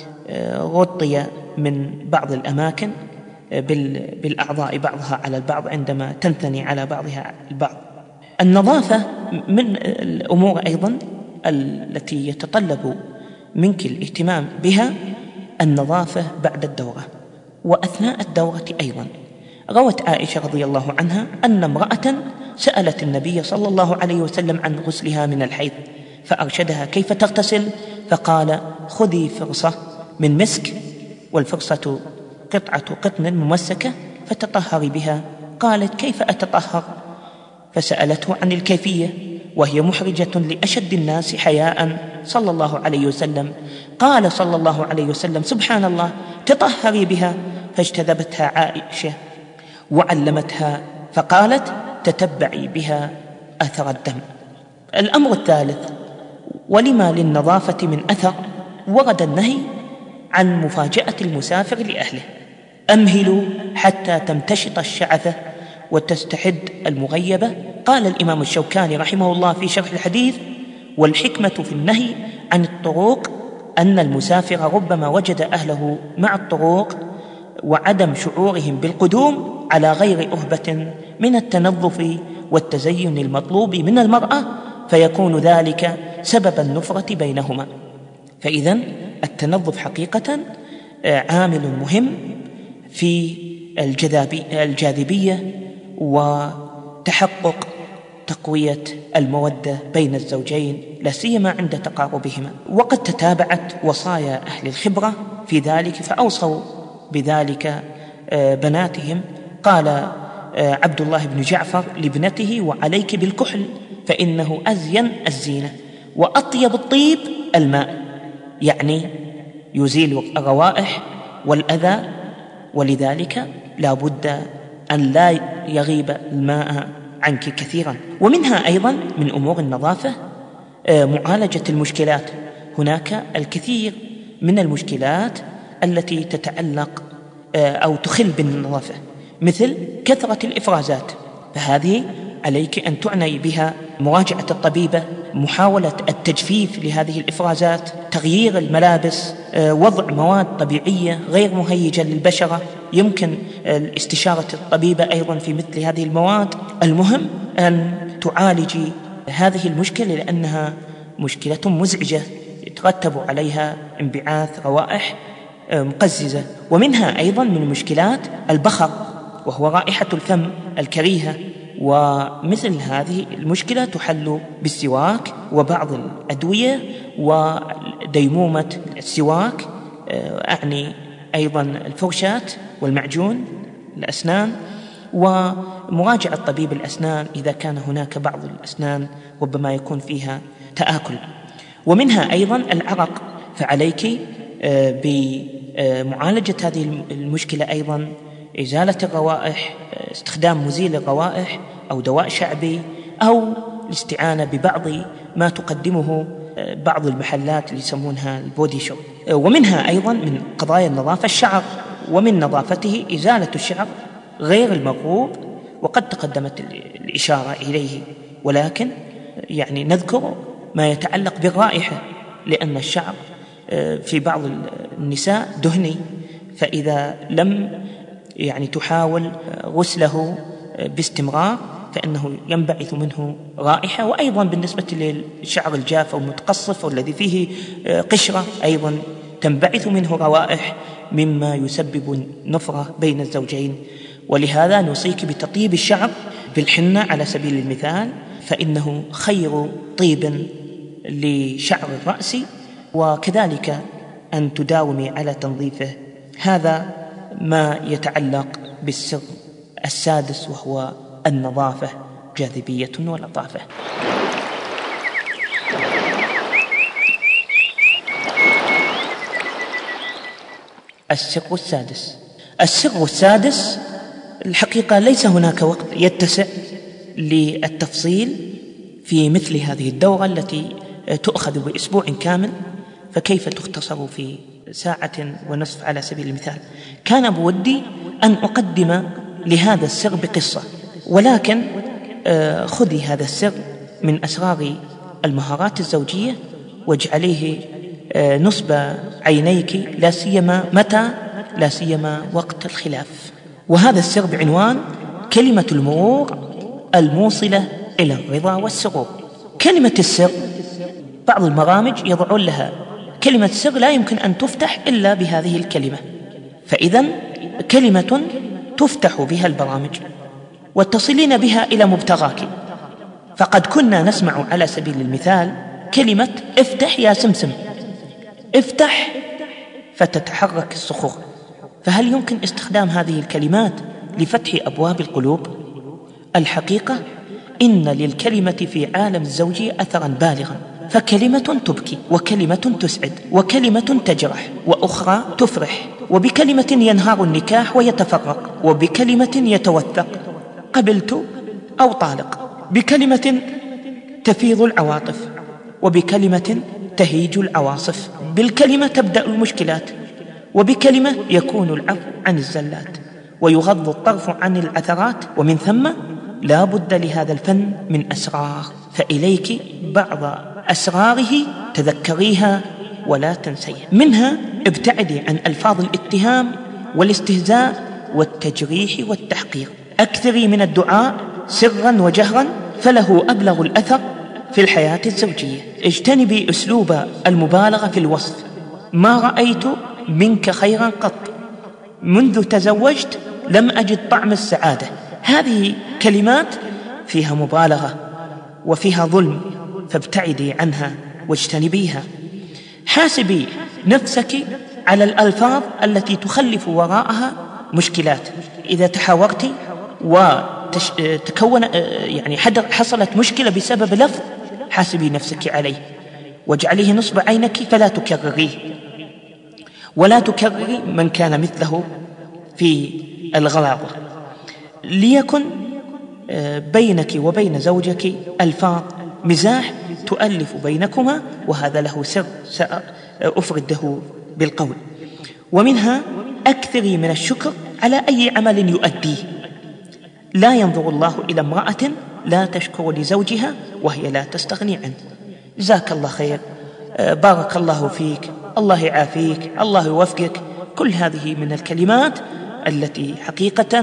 Speaker 3: غطي من بعض الأماكن بالأعضاء بعضها على البعض عندما تنثني على بعضها البعض. النظافة من الأمور أيضا التي يتطلب منك الاهتمام بها النظافة بعد الدورة وأثناء الدورة أيضا. روت عائشة رضي الله عنها أن امرأة سألت النبي صلى الله عليه وسلم عن غسلها من الحيض فأرشدها كيف تغتسل، فقال: خذي فرصة من مسك، والفرصة قطعة قطن ممسكة، فتطهري بها. قالت: كيف أتطهر؟ فسألته عن الكيفية وهي محرجة لأشد الناس حياء صلى الله عليه وسلم. قال صلى الله عليه وسلم: سبحان الله، تطهري بها. فاجتذبتها عائشة وعلمتها فقالت: تتبعي بها أثر الدم. الأمر الثالث: ولما للنظافة من أثر، ورد النهي عن مفاجأة المسافر لأهله. أمهلوا حتى تمتشط الشعثة وتستحد المغيبة. قال الإمام الشوكاني رحمه الله في شرح الحديث: والحكمة في النهي عن الطروق أن المسافر ربما وجد أهله مع الطروق وعدم شعورهم بالقدوم على غير أهبة من التنظف والتزين المطلوب من المرأة، فيكون ذلك سبب النفرة بينهما. فإذن التنظف حقيقة عامل مهم في الجاذبية وتحقق تقوية المودة بين الزوجين، لا سيما عند تقاربهما. وقد تتابعت وصايا أهل الخبرة في ذلك فأوصوا بذلك بناتهم. قال عبد الله بن جعفر لابنته: وعليك بالكحل فإنه أزين الزينة وأطيب الطيب الماء، يعني يزيل الروائح والأذى، ولذلك لا بد أن لا يغيب الماء عنك كثيرا. ومنها أيضا من أمور النظافة معالجة المشكلات. هناك الكثير من المشكلات التي تتعلق أو تخل بالنظافة، مثل كثرة الإفرازات، فهذه عليك أن تعنى بها مراجعة الطبيبة، محاولة التجفيف لهذه الإفرازات، تغيير الملابس، وضع مواد طبيعية غير مهيجة للبشرة، يمكن استشارة الطبيبة أيضا في مثل هذه المواد. المهم أن تعالجي هذه المشكلة لأنها مشكلة مزعجة يترتب عليها انبعاث روائح مقززة. ومنها أيضا من المشكلات البخر، وهو رائحة الفم الكريهة، ومثل هذه المشكلة تحل بالسواك وبعض الأدوية وديمومة السواك، أعني أيضا الفرشاة والمعجون الأسنان، ومراجعة طبيب الأسنان إذا كان هناك بعض الأسنان ربما يكون فيها تآكل. ومنها أيضا العرق، فعليك بمعالجة هذه المشكلة أيضا إزالة الروائح، استخدام مزيل الروائح أو دواء شعبي، أو الاستعانة ببعض ما تقدمه بعض المحلات اللي يسمونها البودي شوب. ومنها أيضا من قضايا النظافة الشعر، ومن نظافته إزالة الشعر غير المرغوب، وقد تقدمت الإشارة إليه، ولكن يعني نذكر ما يتعلق بالرائحة، لأن الشعر في بعض النساء دهني، فإذا لم يعني تحاول غسله باستمرار فإنه ينبعث منه رائحة. وأيضا بالنسبة للشعر الجاف أو المتقصف أو الذي فيه قشرة أيضا تنبعث منه روائح مما يسبب نفرة بين الزوجين. ولهذا نوصيك بتطيب الشعر بالحنة على سبيل المثال، فإنه خير طيب لشعر الرأس، وكذلك أن تداومي على تنظيفه. هذا ما يتعلق بالسر السادس، وهو النظافة جاذبية ولطافة. السر السادس السر السادس الحقيقة ليس هناك وقت يتسع للتفصيل في مثل هذه الدورة التي تؤخذ بأسبوع كامل، فكيف تختصر في ساعة ونصف على سبيل المثال. كان بودي أن أقدم لهذا السر بقصة، ولكن خذي هذا السر من أسرار المهارات الزوجية واجعليه نصب عينيك، لا سيما متى لا سيما وقت الخلاف. وهذا السر بعنوان كلمة المرور الموصلة إلى الرضا والسرور. كلمة السر بعض البرامج يضعون لها كلمة سر لا يمكن أن تفتح إلا بهذه الكلمة، فإذا كلمة تفتح بها البرامج وتصلين بها إلى مبتغاك. فقد كنا نسمع على سبيل المثال كلمة افتح يا سمسم، افتح فتتحرك الصخور، فهل يمكن استخدام هذه الكلمات لفتح أبواب القلوب؟ الحقيقة إن للكلمة في عالم الزوجية أثرا بالغا، فكلمة تبكي، وكلمة تسعد، وكلمة تجرح، وأخرى تفرح، وبكلمة ينهار النكاح ويتفرق، وبكلمة يتوثق قبلت أو طالق، بكلمة تفيض العواطف، وبكلمة تهيج العواصف، بالكلمة تبدأ المشكلات، وبكلمة يكون العفو عن الزلات، ويغض الطرف عن العثرات. ومن ثم لا بد لهذا الفن من أسرار، فإليك بعض أسراره تذكريها ولا تنسيها. منها ابتعدي عن ألفاظ الاتهام والاستهزاء والتجريح والتحقير، أكثري من الدعاء سرا وجهرا فله أبلغ الأثر في الحياة الزوجية. اجتنبي أسلوب المبالغة في الوصف، ما رأيت منك خيرا قط، منذ تزوجت لم أجد طعم السعادة. هذه كلمات فيها مبالغة وفيها ظلم، فابتعدي عنها واجتنبيها. حاسبي نفسك على الألفاظ التي تخلف وراءها مشكلات. إذا تحاورت وتكون يعني حصلت مشكلة بسبب لفظ، حاسبي نفسك عليه واجعليه نصب عينك فلا تكرريه، ولا تكرري من كان مثله في الغلاظة. ليكن بينك وبين زوجك ألفاظ مزاح تؤلف بينكما، وهذا له سر سأفرده بالقول. ومنها أكثري من الشكر على أي عمل يؤديه. لا ينظر الله إلى امرأة لا تشكر لزوجها وهي لا تستغني عنه. جزاك الله خير، بارك الله فيك، الله يعافيك، الله يوفقك. كل هذه من الكلمات التي حقيقة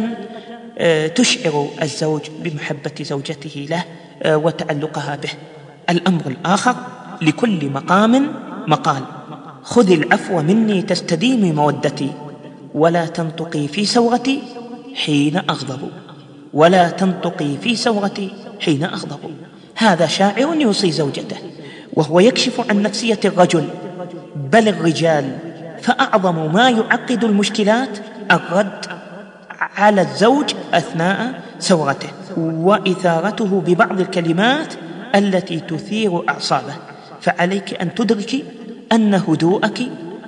Speaker 3: تشعر الزوج بمحبة زوجته له وتعلقها به. الأمر الآخر: لكل مقام مقال. خذ العفو مني تستديم مودتي، ولا تنطقي في سورتي حين أغضب، ولا تنطقي في سورتي حين أغضب. هذا شاعر يوصي زوجته، وهو يكشف عن نفسية الرجل بل الرجال. فأعظم ما يعقد المشكلات الرد على الزوج أثناء سورته، وإثارته ببعض الكلمات التي تثير أعصابه. فعليك أن تدركي أن هدوءك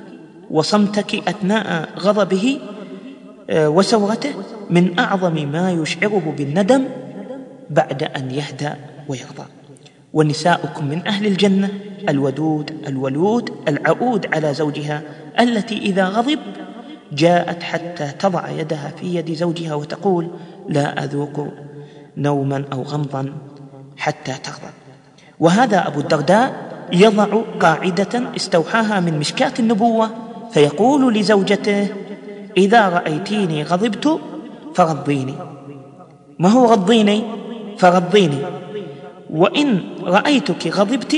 Speaker 3: وصمتك أثناء غضبه وسورته من أعظم ما يشعره بالندم بعد أن يهدأ ويرضى. ونساؤكم من أهل الجنة الودود الولود العؤود على زوجها، التي إذا غضب جاءت حتى تضع يدها في يد زوجها وتقول: لا أذوق نوما أو غمضا حتى تغضب. وهذا أبو الدرداء يضع قاعدة استوحاها من مشكاة النبوة، فيقول لزوجته: إذا رأيتيني غضبت فرضيني. ما هو غضيني؟ فرضيني. وإن رأيتك غضبت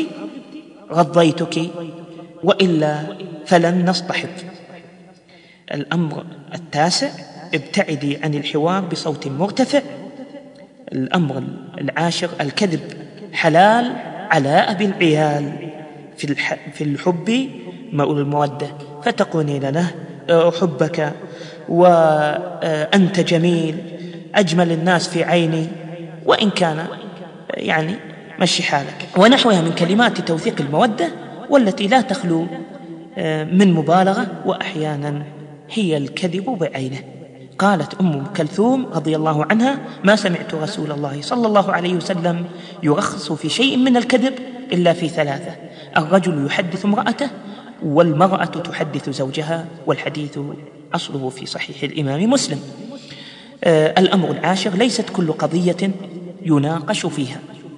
Speaker 3: غضيتك، وإلا فلن نصطحب. الأمر التاسع: ابتعدي عن الحوار بصوت مرتفع. الأمر العاشر: الكذب حلال على أبي العيال في في الحب مأول المودة، فتقولين له: أحبك، وأنت جميل، أجمل الناس في عيني، وإن كان يعني مشي حالك، ونحوها من كلمات توثيق المودة، والتي لا تخلو من مبالغة، وأحيانا هي الكذب بعينه. قالت أم كلثوم رضي الله عنها: ما سمعت رسول الله صلى الله عليه وسلم يرخص في شيء من الكذب إلا في ثلاثة: الرجل يحدث امرأته، والمرأة تحدث زوجها، والحديث أصله في صحيح الإمام مسلم. آه الأمر العاشر: ليست كل قضية يناقش فيها.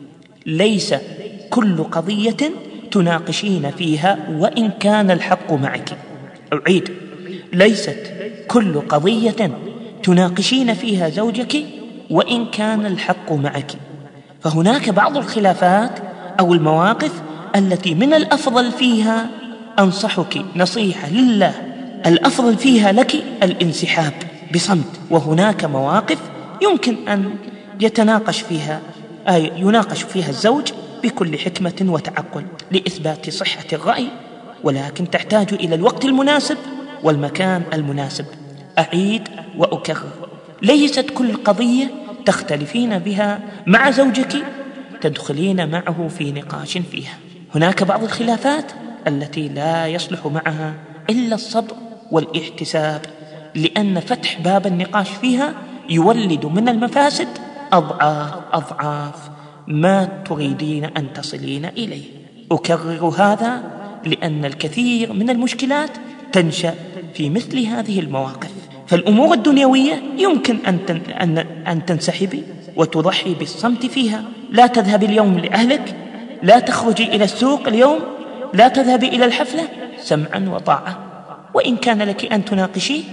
Speaker 3: ليس كل قضية تناقشين فيها وإن كان الحق معك. أعيد: ليست كل قضية تناقشين فيها زوجك وإن كان الحق معك. فهناك بعض الخلافات أو المواقف التي من الأفضل فيها، أنصحك نصيحة لله، الأفضل فيها لك الانسحاب بصمت. وهناك مواقف يمكن أن يتناقش فيها أي يناقش فيها الزوج بكل حكمة وتعقل لإثبات صحة الرأي، ولكن تحتاج إلى الوقت المناسب والمكان المناسب. أعيد وأكرر: ليست كل قضية تختلفين بها مع زوجك تدخلين معه في نقاش فيها. هناك بعض الخلافات التي لا يصلح معها إلا الصبر والاحتساب، لأن فتح باب النقاش فيها يولد من المفاسد أضعاف أضعاف ما تريدين أن تصلين إليه. أكرر هذا لأن الكثير من المشكلات تنشأ في مثل هذه المواقف. فالأمور الدنيوية يمكن أن أن تنسحبي وتضحي بالصمت فيها. لا تذهبي اليوم لأهلك، لا تخرجي إلى السوق اليوم، لا تذهبي إلى الحفلة، سمعا وطاعة. وإن كان لك أن تناقشيه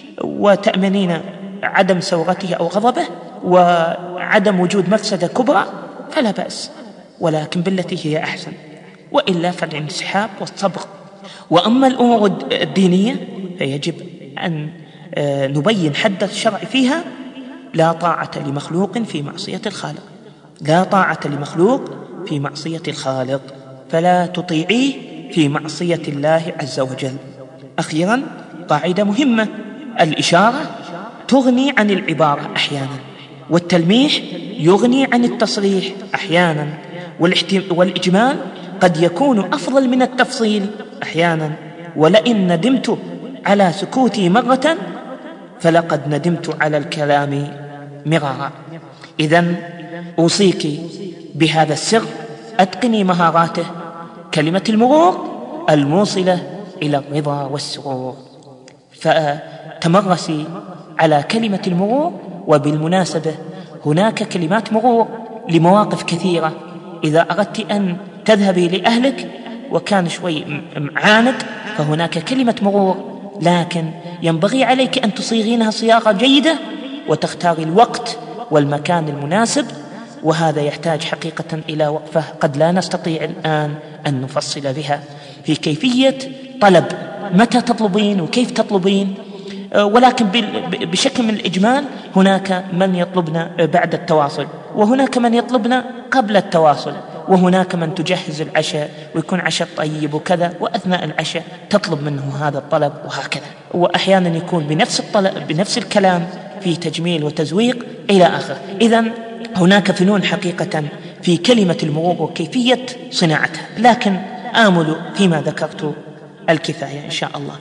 Speaker 3: وتأمنين عدم سورته أو غضبه وعدم وجود مفسدة كبرى فلا بأس، ولكن بالتي هي أحسن، وإلا فالانسحاب والصبر. وأما الأمور الدينية فيجب أن نبين حد الشرع فيها. لا طاعة لمخلوق في معصية الخالق، لا طاعة لمخلوق في معصية الخالق، فلا تطيعيه في معصية الله عز وجل. أخيرا قاعدة مهمة: الإشارة تغني عن العبارة أحيانا، والتلميح يغني عن التصريح أحيانا، والإجمال قد يكون أفضل من التفصيل أحيانا. ولئن ندمت على سكوتي مرة فلقد ندمت على الكلام مرارا. إذن أوصيك بهذا السر، أتقني مهاراته، كلمة المرور الموصلة إلى الرضا والسرور، فتمرسي على كلمة المرور. وبالمناسبة هناك كلمات مرور لمواقف كثيرة. إذا أردت أن تذهبي لأهلك وكان شوي معاند فهناك كلمة مرور، لكن ينبغي عليك أن تصيغينها صياغة جيدة وتختاري الوقت والمكان المناسب، وهذا يحتاج حقيقة إلى وقفة قد لا نستطيع الآن أن نفصل بها في كيفية طلب، متى تطلبين وكيف تطلبين. ولكن بشكل من الإجمال هناك من يطلبنا بعد التواصل، وهناك من يطلبنا قبل التواصل، وهناك من تجهز العشاء ويكون عشاء طيب وكذا، وأثناء العشاء تطلب منه هذا الطلب وهكذا. وأحيانا يكون بنفس الطلب بنفس الكلام في تجميل وتزويق إلى آخره. إذن هناك فنون حقيقة في كلمة المرور وكيفية صناعتها، لكن آمل فيما ذكرت الكفاية إن شاء الله.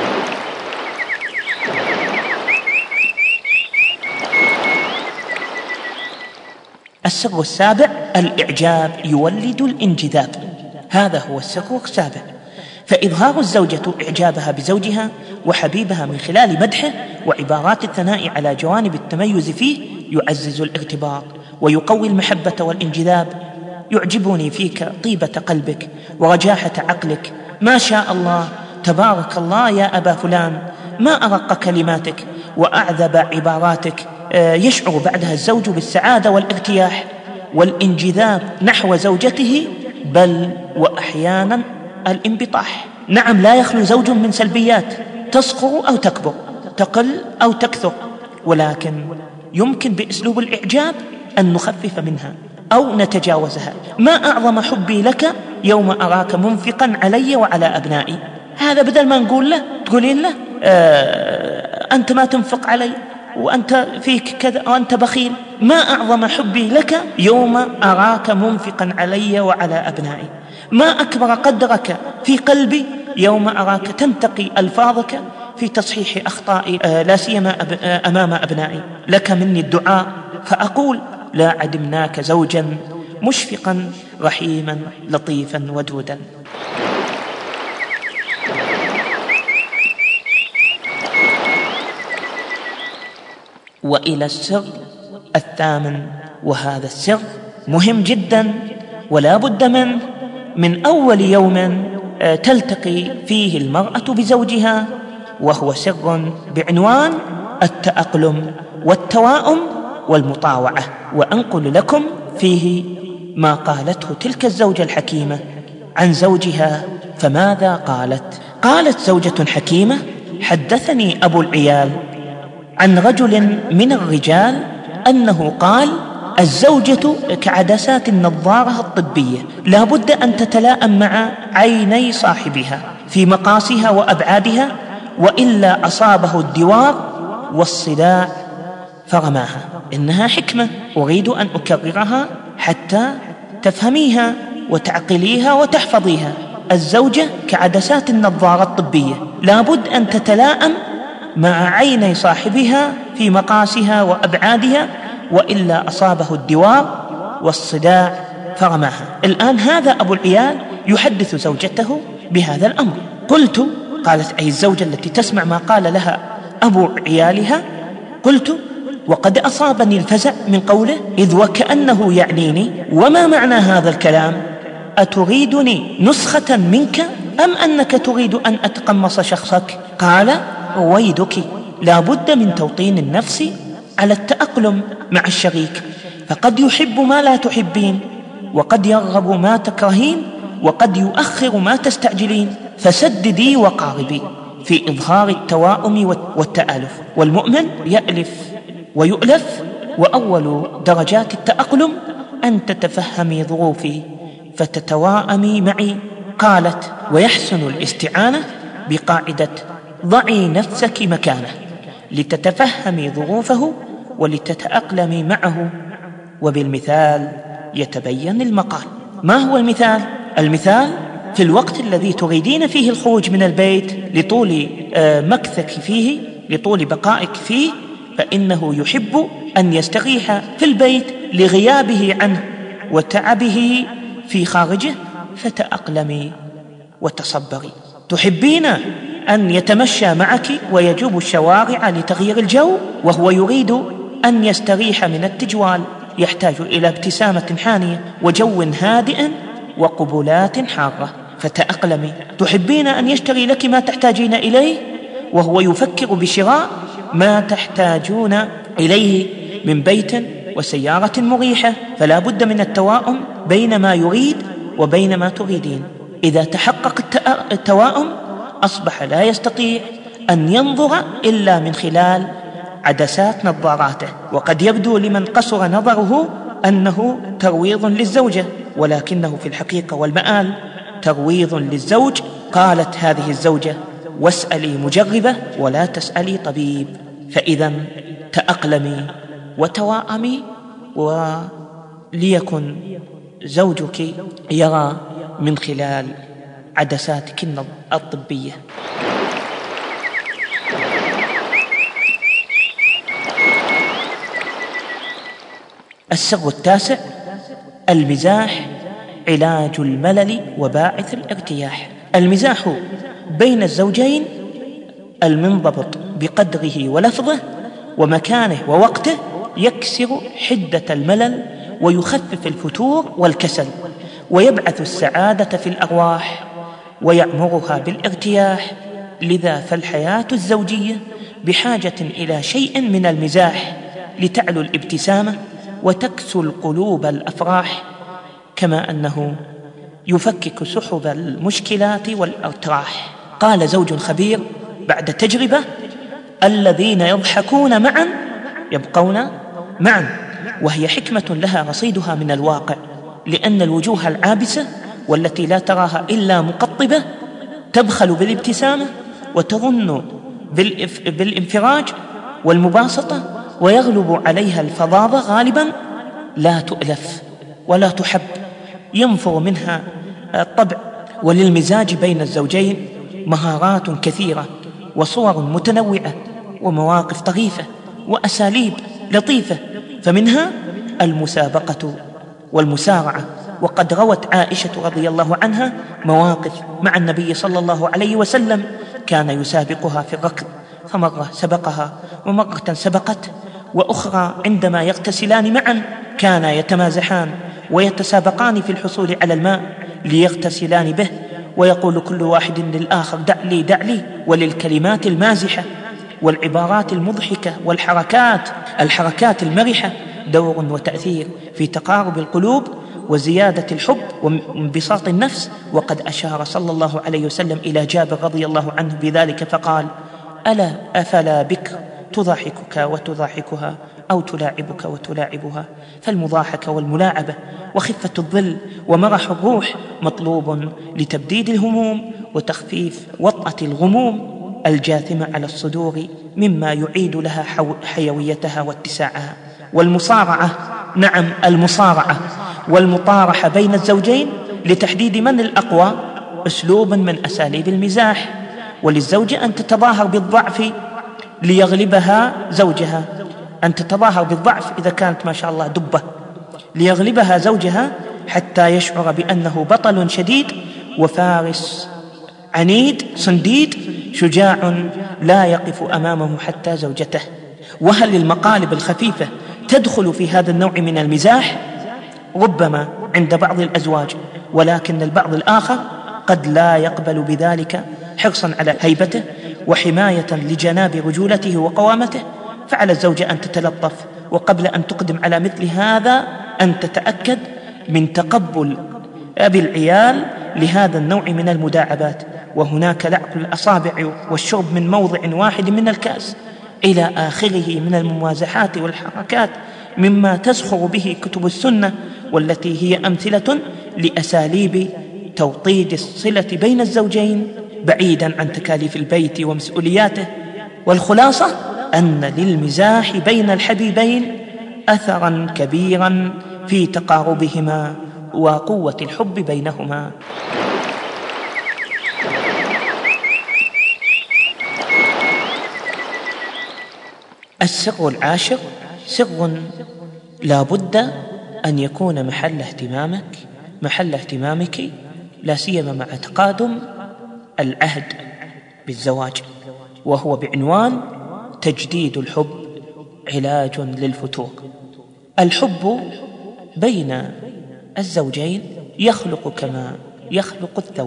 Speaker 3: السر السابع: الإعجاب يولد الانجذاب. هذا هو السر السابع. فإظهار الزوجة إعجابها بزوجها وحبيبها من خلال مدحه وعبارات الثناء على جوانب التميز فيه يعزز الارتباط ويقوي المحبة والانجذاب. يعجبني فيك طيبة قلبك ورجاحة عقلك، ما شاء الله تبارك الله يا أبا فلان، ما أرق كلماتك وأعذب عباراتك. يشعر بعدها الزوج بالسعادة والارتياح والانجذاب نحو زوجته، بل وأحيانا الانبطاح. نعم، لا يخلو زوج من سلبيات تصغر أو تكبر، تقل أو تكثر، ولكن يمكن بأسلوب الإعجاب أن نخفف منها أو نتجاوزها. ما أعظم حبي لك يوم أراك منفقا علي وعلى أبنائي. هذا بدل ما نقول له تقولين له آه أنت ما تنفق علي وأنت فيك كذا وأنت بخيل. ما أعظم حبي لك يوم أراك منفقا علي وعلى أبنائي. ما أكبر قدرك في قلبي يوم أراك تنتقي ألفاظك في تصحيح أخطائي، آه لا سيما آه أمام أبنائي. لك مني الدعاء فأقول: لا عدمناك زوجا مشفقا رحيما لطيفا ودودا. وإلى السر الثامن، وهذا السر مهم جدا ولا بد منه من أول يوم تلتقي فيه المرأة بزوجها، وهو سر بعنوان التأقلم والتواؤم والمطاوعة. وأنقل لكم فيه ما قالته تلك الزوجة الحكيمة عن زوجها. فماذا قالت؟ قالت زوجة حكيمة: حدثني أبو العيال عن رجل من الرجال أنه قال: الزوجة كعدسات النظارة الطبية، لا بد أن تتلائم مع عيني صاحبها في مقاسها وأبعادها، وإلا أصابه الدوار والصداع فرماها. إنها حكمة أريد أن أكررها حتى تفهميها وتعقليها وتحفظيها. الزوجة كعدسات النظارة الطبية، لا بد أن تتلائم مع عيني صاحبها في مقاسها وأبعادها، وإلا أصابه الدوار والصداع فرماها. الآن هذا أبو العيال يحدث زوجته بهذا الأمر. قلت، قالت أي الزوجة التي تسمع ما قال لها أبو عيالها، قلت: وقد أصابني الفزع من قوله، إذ وكأنه يعنيني: وما معنى هذا الكلام؟ أتريدني نسخة منك أم أنك تريد أن أتقمص شخصك؟ قال: رويدك، لا بد من توطين النفس على التأقلم مع الشريك، فقد يحب ما لا تحبين، وقد يرغب ما تكرهين، وقد يؤخر ما تستعجلين، فسددي وقاربي في إظهار التواؤم والتآلف. والمؤمن يألف ويؤلف، وأول درجات التأقلم أن تتفهمي ظروفي فتتواءمي معي. قالت: ويحسن الاستعانة بقاعدة ضعي نفسك مكانه لتتفهمي ظروفه ولتتأقلمي معه، وبالمثال يتبين المقال. ما هو المثال؟ المثال في الوقت الذي تريدين فيه الخروج من البيت لطول مكثك فيه، لطول بقائك فيه، فإنه يحب أن يستريح في البيت لغيابه عنه وتعبه في خارجه، فتأقلمي وتصبري. تحبين أن يتمشى معك ويجوب الشوارع لتغيير الجو، وهو يريد أن يستريح من التجوال، يحتاج إلى ابتسامة حانية وجو هادئ وقبلات حارة، فتأقلمي. تحبين أن يشتري لك ما تحتاجين إليه، وهو يفكر بشراء ما تحتاجون إليه من بيت وسيارة مريحة، فلا بد من التواؤم بين ما يريد وبين ما تريدين. إذا تحقق التواؤم أصبح لا يستطيع أن ينظر إلا من خلال عدسات نظاراته، وقد يبدو لمن قصر نظره أنه ترويض للزوجة، ولكنه في الحقيقة والمآل ترويض للزوج. قالت هذه الزوجة: واسألي مجربة ولا تسألي طبيب. فإذا تأقلمي وتواءمي، وليكن زوجك يرى من خلال عدساتك الطبية. السر التاسع: المزاح علاج الملل وباعث الارتياح. المزاح بين الزوجين المنضبط بقدره ولفظه ومكانه ووقته يكسر حدة الملل ويخفف الفتور والكسل، ويبعث السعادة في الأرواح ويعمرها بالارتياح. لذا فالحياة الزوجية بحاجة إلى شيء من المزاح لتعلو الابتسامة وتكسو القلوب الأفراح، كما أنه يفكك سحب المشكلات والأتراح. قال زوج خبير بعد تجربة: الذين يضحكون معا يبقون معا. وهي حكمة لها رصيدها من الواقع، لأن الوجوه العابسة والتي لا تراها إلا مقطبة تبخل بالابتسامة وتظن بالانفراج والمباسطة، ويغلب عليها الفظاظة غالبا، لا تؤلف ولا تحب، ينفر منها الطبع. وللمزاج بين الزوجين مهارات كثيرة وصور متنوعة ومواقف طريفة وأساليب لطيفة، فمنها المسابقة والمسارعة. وقد روت عائشة رضي الله عنها مواقف مع النبي صلى الله عليه وسلم كان يسابقها في الركض، فمرة سبقها ومرة سبقت، وأخرى عندما يغتسلان معا كانا يتمازحان ويتسابقان في الحصول على الماء ليغتسلان به، ويقول كل واحد للآخر: دع لي دع لي. وللكلمات المازحة والعبارات المضحكة والحركات الحركات المرحة دور وتأثير في تقارب القلوب وزيادة الحب وانبساط النفس. وقد أشار صلى الله عليه وسلم إلى جابر رضي الله عنه بذلك فقال: ألا أفلا بك تضحكك وتضحكها، أو تلاعبك وتلاعبها؟ فالمضاحكة والملاعبة وخفة الظل ومرح الروح مطلوب لتبديد الهموم وتخفيف وطأة الغموم الجاثمة على الصدور، مما يعيد لها حيويتها واتساعها. والمصارعة، نعم المصارعة والمطارحة بين الزوجين لتحديد من الأقوى أسلوب من أساليب المزاح. وللزوجة أن تتظاهر بالضعف ليغلبها زوجها، أن تتظاهر بالضعف إذا كانت ما شاء الله دبة ليغلبها زوجها حتى يشعر بأنه بطل شديد وفارس عنيد صنديد شجاع لا يقف أمامه حتى زوجته. وهل المقالب الخفيفة تدخل في هذا النوع من المزاح؟ ربما عند بعض الأزواج، ولكن البعض الآخر قد لا يقبل بذلك حرصا على هيبته وحماية لجناب رجولته وقوامته. فعلى الزوجة أن تتلطف، وقبل أن تقدم على مثل هذا أن تتأكد من تقبل أبي العيال لهذا النوع من المداعبات. وهناك لعق الأصابع والشرب من موضع واحد من الكأس إلى آخره من الممازحات والحركات مما تزخر به كتب السنة، والتي هي أمثلة لأساليب توطيد الصلة بين الزوجين بعيدا عن تكاليف البيت ومسؤولياته. والخلاصة أن للمزاح بين الحبيبين أثرا كبيرا في تقاربهما وقوة الحب بينهما. السر العاشر سر لا بد أن يكون محل اهتمامك محل اهتمامك لا سيما مع تقادم العهد بالزواج، وهو بعنوان تجديد الحب علاج للفتور. الحب بين الزوجين يخلق كما يخلق الثوب،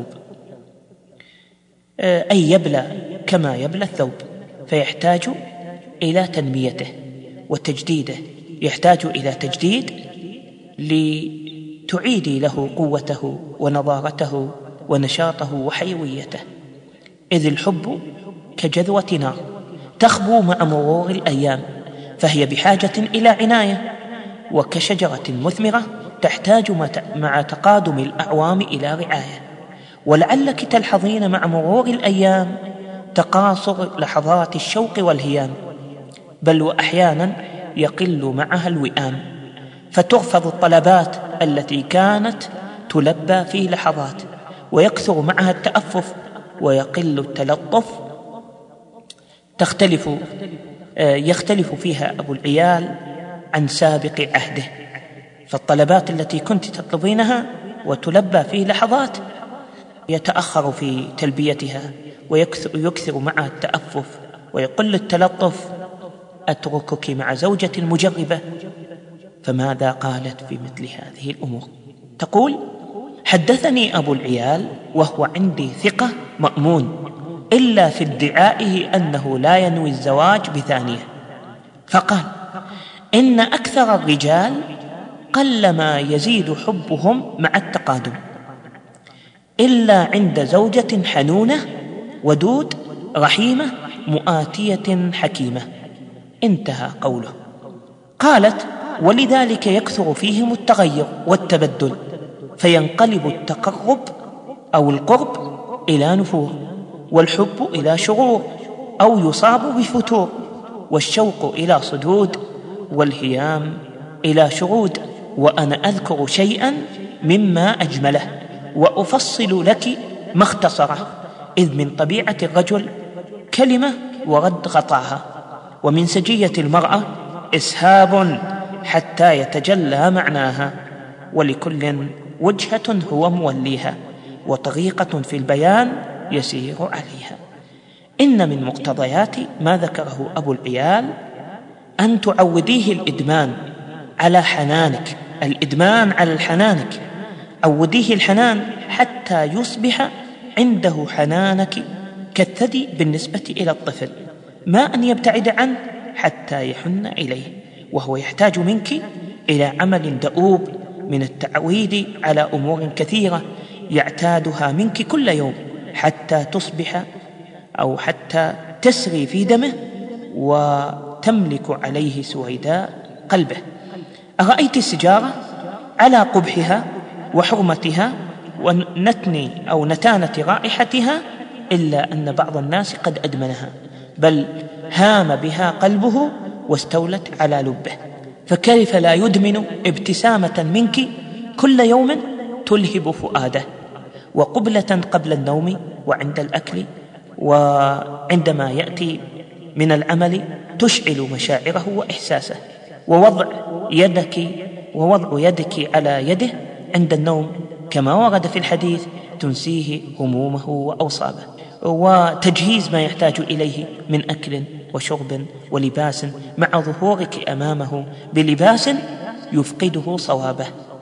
Speaker 3: أي يبلى كما يبلى الثوب، فيحتاج إلى تنميته وتجديده، يحتاج إلى تجديد لتعيدي له قوته ونضارته ونشاطه وحيويته، إذ الحب كجذوة نار تخبو مع مرور الأيام، فهي بحاجة إلى عناية، وكشجرة مثمرة تحتاج مع تقادم الأعوام إلى رعاية. ولعلك تلحظين مع مرور الأيام تقاصر لحظات الشوق والهيام، بل وأحيانا يقل معها الوئام، فترفض الطلبات التي كانت تلبى في لحظات، ويكثر معها التأفف ويقل التلطف. تختلف يختلف فيها أبو العيال عن سابق عهده، فالطلبات التي كنت تطلبينها وتلبى في لحظات يتأخر في تلبيتها ويكثر معها التأفف ويقل التلطف. أتركك مع زوجة مجربة، فماذا قالت في مثل هذه الأمور؟ تقول: حدثني أبو العيال وهو عندي ثقة مأمون، إلا في ادعائه أنه لا ينوي الزواج بثانية، فقال: إن أكثر الرجال قلما يزيد حبهم مع التقادم، إلا عند زوجة حنونة ودود رحيمة مؤاتية حكيمة. انتهى قوله. قالت: ولذلك يكثر فيهم التغير والتبدل، فينقلب التقرب أو القرب إلى نفور، والحب إلى شرور، أو يصاب بفتور، والشوق إلى صدود، والهيام إلى شرود. وأنا أذكر شيئا مما أجمله وأفصل لك ما اختصره، إذ من طبيعة الرجل كلمة ورد غطاها، ومن سجية المرأة إسهاب حتى يتجلى معناها، ولكل وجهة هو موليها، وطريقة في البيان يسير عليها. إن من مقتضيات ما ذكره أبو العيال أن تعوديه الإدمان على حنانك، الإدمان على الحنانك، عوديه الحنان حتى يصبح عنده حنانك كالثدي بالنسبة إلى الطفل، ما أن يبتعد عنه حتى يحن إليه، وهو يحتاج منك إلى عمل دؤوب من التعويد على أمور كثيرة يعتادها منك كل يوم، حتى تصبح أو حتى تسري في دمه وتملك عليه سويداء قلبه. أرأيت السجارة على قبحها وحرمتها ونتن أو نتانة رائحتها، إلا أن بعض الناس قد أدمنها، بل هام بها قلبه واستولت على لبه، فكيف لا يدمن ابتسامة منك كل يوم تلهب فؤاده، وقبلة قبل النوم وعند الأكل وعندما يأتي من العمل تشعل مشاعره وإحساسه، ووضع يدك ووضع يدك على يده عند النوم كما ورد في الحديث تنسيه همومه وأوصابه، وتجهيز ما يحتاج إليه من أكل وشرب ولباس، مع ظهورك أمامه بلباس يفقده صوابه،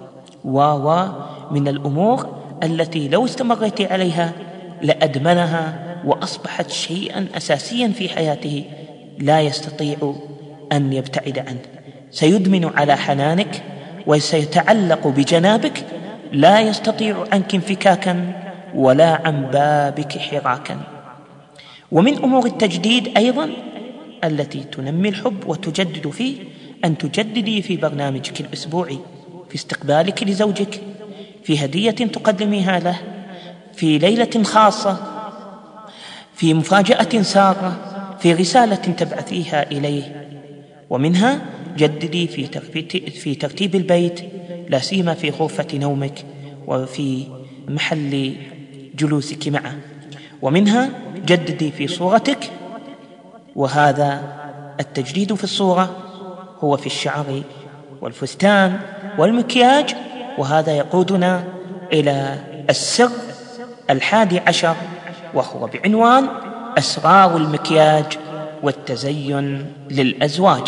Speaker 3: و من الأمور التي لو استمرت عليها لأدمنها وأصبحت شيئا أساسيا في حياته لا يستطيع أن يبتعد عنه. سيدمن على حنانك وسيتعلق بجنابك، لا يستطيع عنك انفكاكا ولا عن بابك حراكا. ومن أمور التجديد أيضا التي تنمي الحب وتجدد فيه أن تجددي في برنامجك الأسبوعي، في استقبالك لزوجك، في هدية تقدميها له، في ليلة خاصة في مفاجأة سارة في رسالة تبعثيها إليه. ومنها جددي في ترتيب البيت، لا سيما في غرفة نومك وفي محل جلوسك معه. ومنها جددي في صورتك، وهذا التجديد في الصورة هو في الشعر والفستان والمكياج. وهذا يقودنا إلى السر الحادي عشر، وهو بعنوان أسرار المكياج والتزين للأزواج.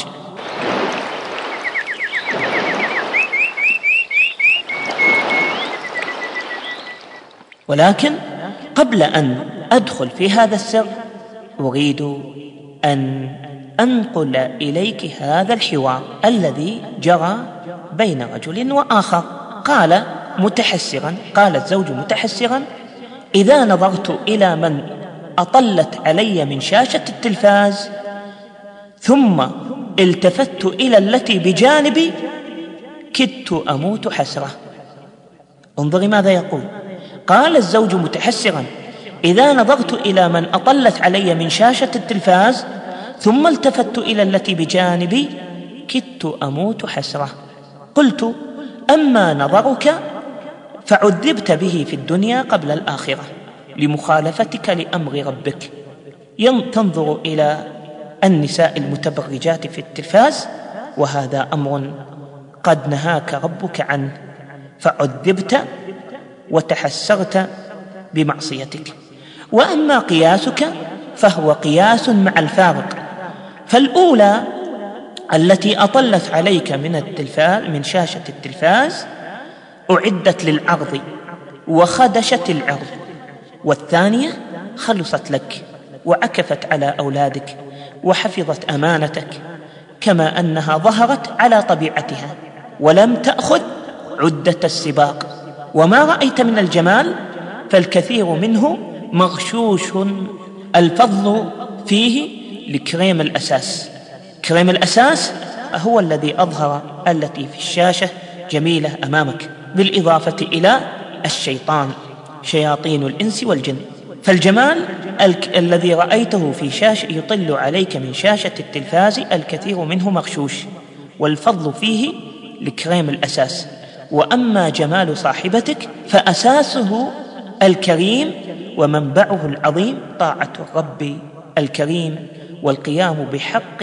Speaker 3: ولكن قبل أن أدخل في هذا السر أريد أن أنقل إليك هذا الحوار الذي جرى بين رجل وآخر. قال متحسرا، قال الزوج متحسرا: إذا نظرت إلى من أطلت علي من شاشة التلفاز ثم التفت إلى التي بجانبي كدت أموت حسرة. انظري ماذا يقول. قال الزوج متحسرا: إذا نظرت إلى من أطلت علي من شاشة التلفاز ثم التفت إلى التي بجانبي كدت أموت حسرة. قلت: أما نظرك فعذبت به في الدنيا قبل الآخرة لمخالفتك لأمر ربك. تنظر إلى النساء المتبرجات في التلفاز، وهذا أمر قد نهاك ربك عنه، فعذبت وتحسرت بمعصيتك. وأما قياسك فهو قياس مع الفارق، فالأولى التي أطلت عليك من التلفاز من شاشة التلفاز أعدت للعرض وخدشت العرض، والثانية خلصت لك وعكفت على أولادك وحفظت أمانتك، كما أنها ظهرت على طبيعتها ولم تأخذ عدة السباق. وما رأيت من الجمال فالكثير منه مغشوش الفضل فيه لكريم الأساس. كريم الأساس هو الذي أظهر التي في الشاشة جميلة أمامك، بالإضافة إلى الشيطان، شياطين الإنس والجن. فالجمال ال- الذي رأيته في شاشة يطل عليك من شاشة التلفاز الكثير منه مغشوش، والفضل فيه لكريم الأساس. وأما جمال صاحبتك فأساسه الكريم ومنبعه العظيم طاعة الرب الكريم والقيام بحق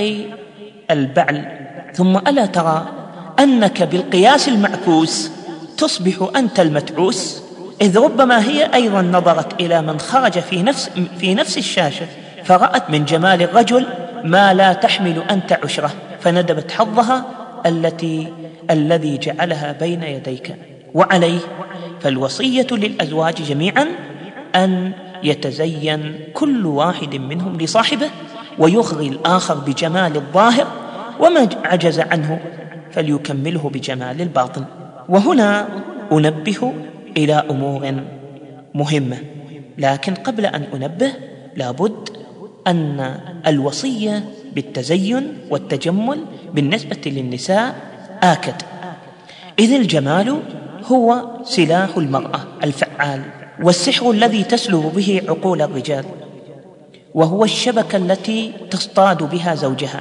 Speaker 3: البعل. ثم ألا ترى أنك بالقياس المعكوس تصبح أنت المتعوس، إذ ربما هي أيضا نظرت إلى من خرج في نفس, في نفس الشاشة فرأت من جمال الرجل ما لا تحمل أنت عشره، فندبت حظها التي الذي جعلها بين يديك. وعليه فالوصية للأزواج جميعا أن يتزين كل واحد منهم لصاحبه ويغري الآخر بجمال الظاهر، وما عجز عنه فليكمله بجمال الباطن. وهنا أنبه إلى أمور مهمة، لكن قبل أن أنبه لابد أن الوصية بالتزين والتجمل بالنسبة للنساء آكد، إذ الجمال هو سلاح المرأة الفعال والسحر الذي تسلب به عقول الرجال، وهو الشبكة التي تصطاد بها زوجها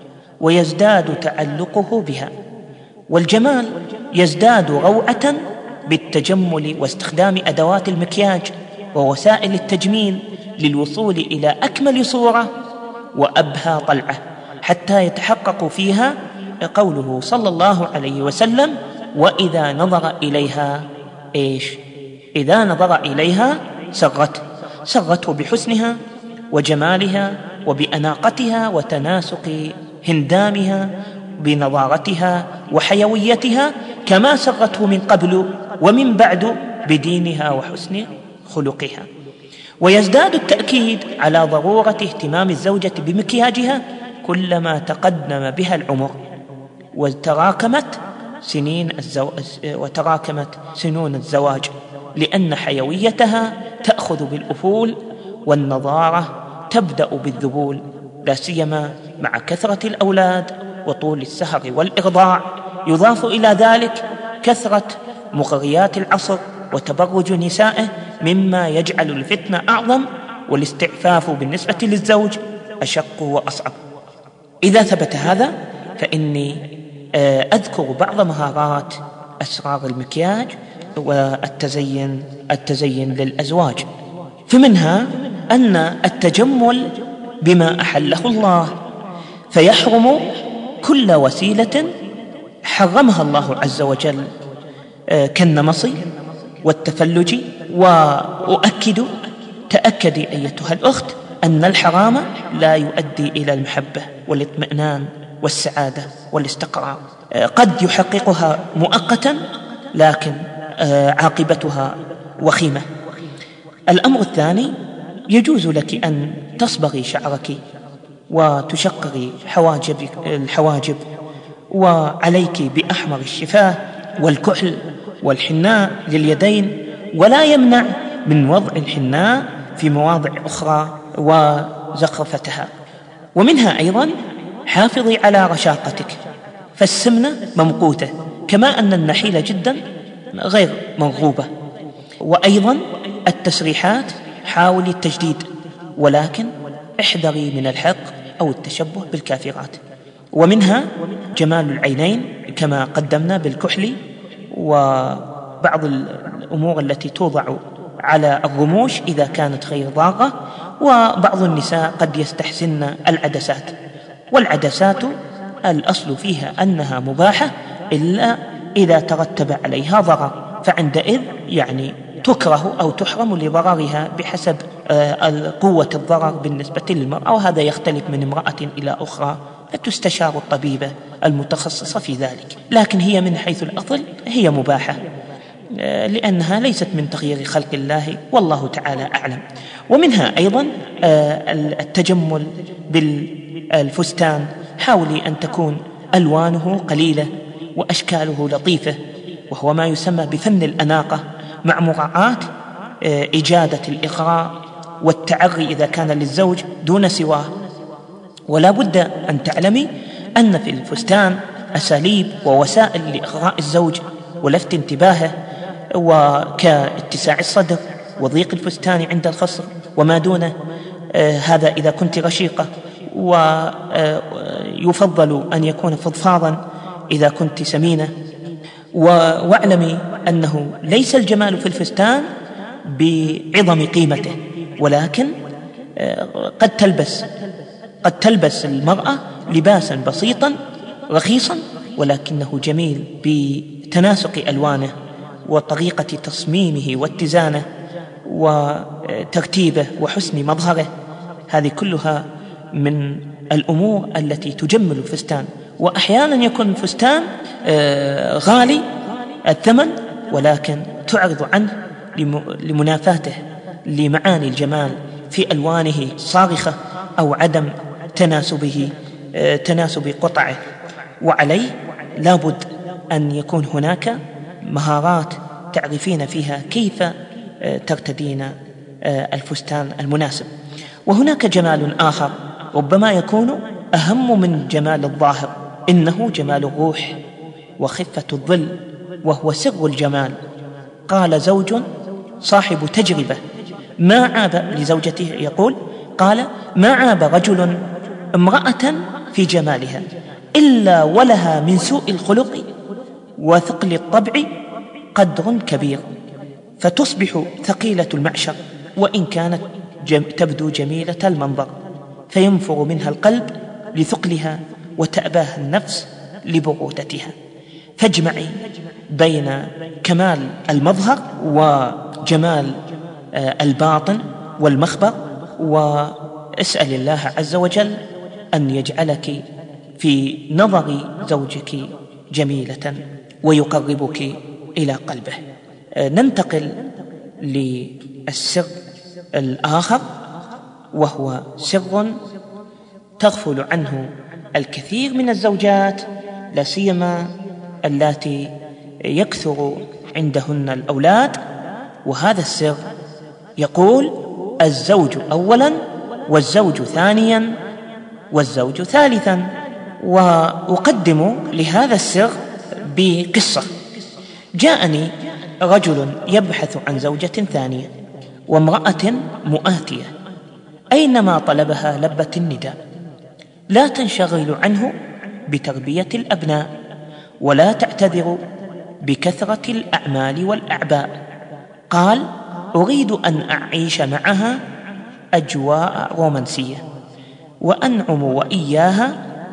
Speaker 3: ويزداد تعلقه بها. والجمال يزداد روعة بالتجمل واستخدام أدوات المكياج ووسائل التجميل للوصول إلى أكمل صورة وأبهى طلعة، حتى يتحقق فيها قوله صلى الله عليه وسلم: وإذا نظر إليها إيش؟ إذا نظر إليها سرته سرته بحسنها وجمالها وبأناقتها وتناسق هندامها بنضارتها وحيويتها، كما سرته من قبل ومن بعد بدينها وحسن خلقها. ويزداد التأكيد على ضرورة اهتمام الزوجة بمكياجها كلما تقدم بها العمر وتراكمت سنين الزو... وتراكمت سنون الزواج، لأن حيويتها تأخذ بالأفول والنضارة تبدأ بالذبول، لا سيما مع كثرة الأولاد وطول السهر والإرضاع. يضاف إلى ذلك كثرة مغريات العصر وتبرج نسائه مما يجعل الفتنة أعظم والاستعفاف بالنسبة للزوج أشق وأصعب. إذا ثبت هذا فإني أذكر بعض مهارات أسرار المكياج والتزين التزين للأزواج. فمنها أن التجمل بما أحله الله، فيحرم كل وسيلة حرمها الله عز وجل كالنمص والتفلج. وأؤكد تأكدي أيتها الأخت أن الحرام لا يؤدي إلى المحبة والاطمئنان والسعادة والاستقرار، قد يحققها مؤقتا لكن عاقبتها وخيمة. الأمر الثاني، يجوز لك أن تصبغي شعرك وتشقري حواجب الحواجب وعليك بأحمر الشفاه والكحل والحناء لليدين، ولا يمنع من وضع الحناء في مواضع أخرى وزخرفتها. ومنها أيضا حافظي على رشاقتك، فالسمنة ممقوتة كما أن النحيلة جدا غير مرغوبة. وأيضا التسريحات حاولي التجديد، ولكن احذري من الحق أو التشبه بالكافرات. ومنها جمال العينين كما قدمنا بالكحل وبعض الأمور التي توضع على الرموش إذا كانت غير ضارة. وبعض النساء قد يستحسن العدسات، والعدسات الأصل فيها أنها مباحة إلا إذا ترتب عليها ضرر، فعندئذ يعني تكره أو تحرم لضررها بحسب قوة الضرر بالنسبة للمرأة، وهذا يختلف من امرأة إلى أخرى، فتستشار الطبيبة المتخصصة في ذلك. لكن هي من حيث الأصل هي مباحة لأنها ليست من تغيير خلق الله، والله تعالى أعلم. ومنها أيضا التجمل بالفستان، حاولي أن تكون ألوانه قليلة وأشكاله لطيفة، وهو ما يسمى بفن الأناقة، مع مراعاة إجادة الإغراء والتعري إذا كان للزوج دون سواه. ولا بد أن تعلمي أن في الفستان أساليب ووسائل لإغراء الزوج ولفت انتباهه، وكاتساع الصدر وضيق الفستان عند الخصر وما دونه، هذا إذا كنت رشيقة، ويفضل أن يكون فضفاضا إذا كنت سمينة. واعلمي أنه ليس الجمال في الفستان بعظم قيمته، ولكن قد تلبس قد تلبس المرأة لباسا بسيطا رخيصا ولكنه جميل بتناسق ألوانه وطريقة تصميمه واتزانه وترتيبه وحسن مظهره. هذه كلها من الأمور التي تجمل الفستان. وأحيانا يكون الفستان غالي الثمن، ولكن تعرض عنه لمنافاته لمعاني الجمال في ألوانه صارخة أو عدم تناسبه تناسب قطعه. وعليه لابد أن يكون هناك مهارات تعرفين فيها كيف ترتدين الفستان المناسب. وهناك جمال آخر ربما يكون أهم من جمال الظاهر، إنه جمال الروح وخفة الظل، وهو سر الجمال. قال زوج صاحب تجربة ما عاب لزوجته، يقول قال ما عاب رجل امرأة في جمالها إلا ولها من سوء الخلق وثقل الطبع قدر كبير، فتصبح ثقيلة المعشر وإن كانت جم تبدو جميلة المنظر، فينفر منها القلب لثقلها وتأباه النفس لبغوتتها. فاجمعي بين كمال المظهر وجمال الباطن والمخبر، واسأل الله عز وجل أن يجعلك في نظر زوجك جميلة ويقربك إلى قلبه. ننتقل للسر الآخر، وهو سر تغفل عنه الكثير من الزوجات، لا سيما اللاتي يكثر عندهن الأولاد. وهذا السر يقول الزوج أولا والزوج ثانيا والزوج ثالثا. وأقدم لهذا السر بقصة. جاءني رجل يبحث عن زوجة ثانية وامرأة مؤاتية، أينما طلبها لبت النداء. لا تنشغل عنه بتربية الأبناء، ولا تعتذر بكثرة الأعمال والأعباء. قال: أريد أن أعيش معها أجواء رومانسية، وأنعم وإياها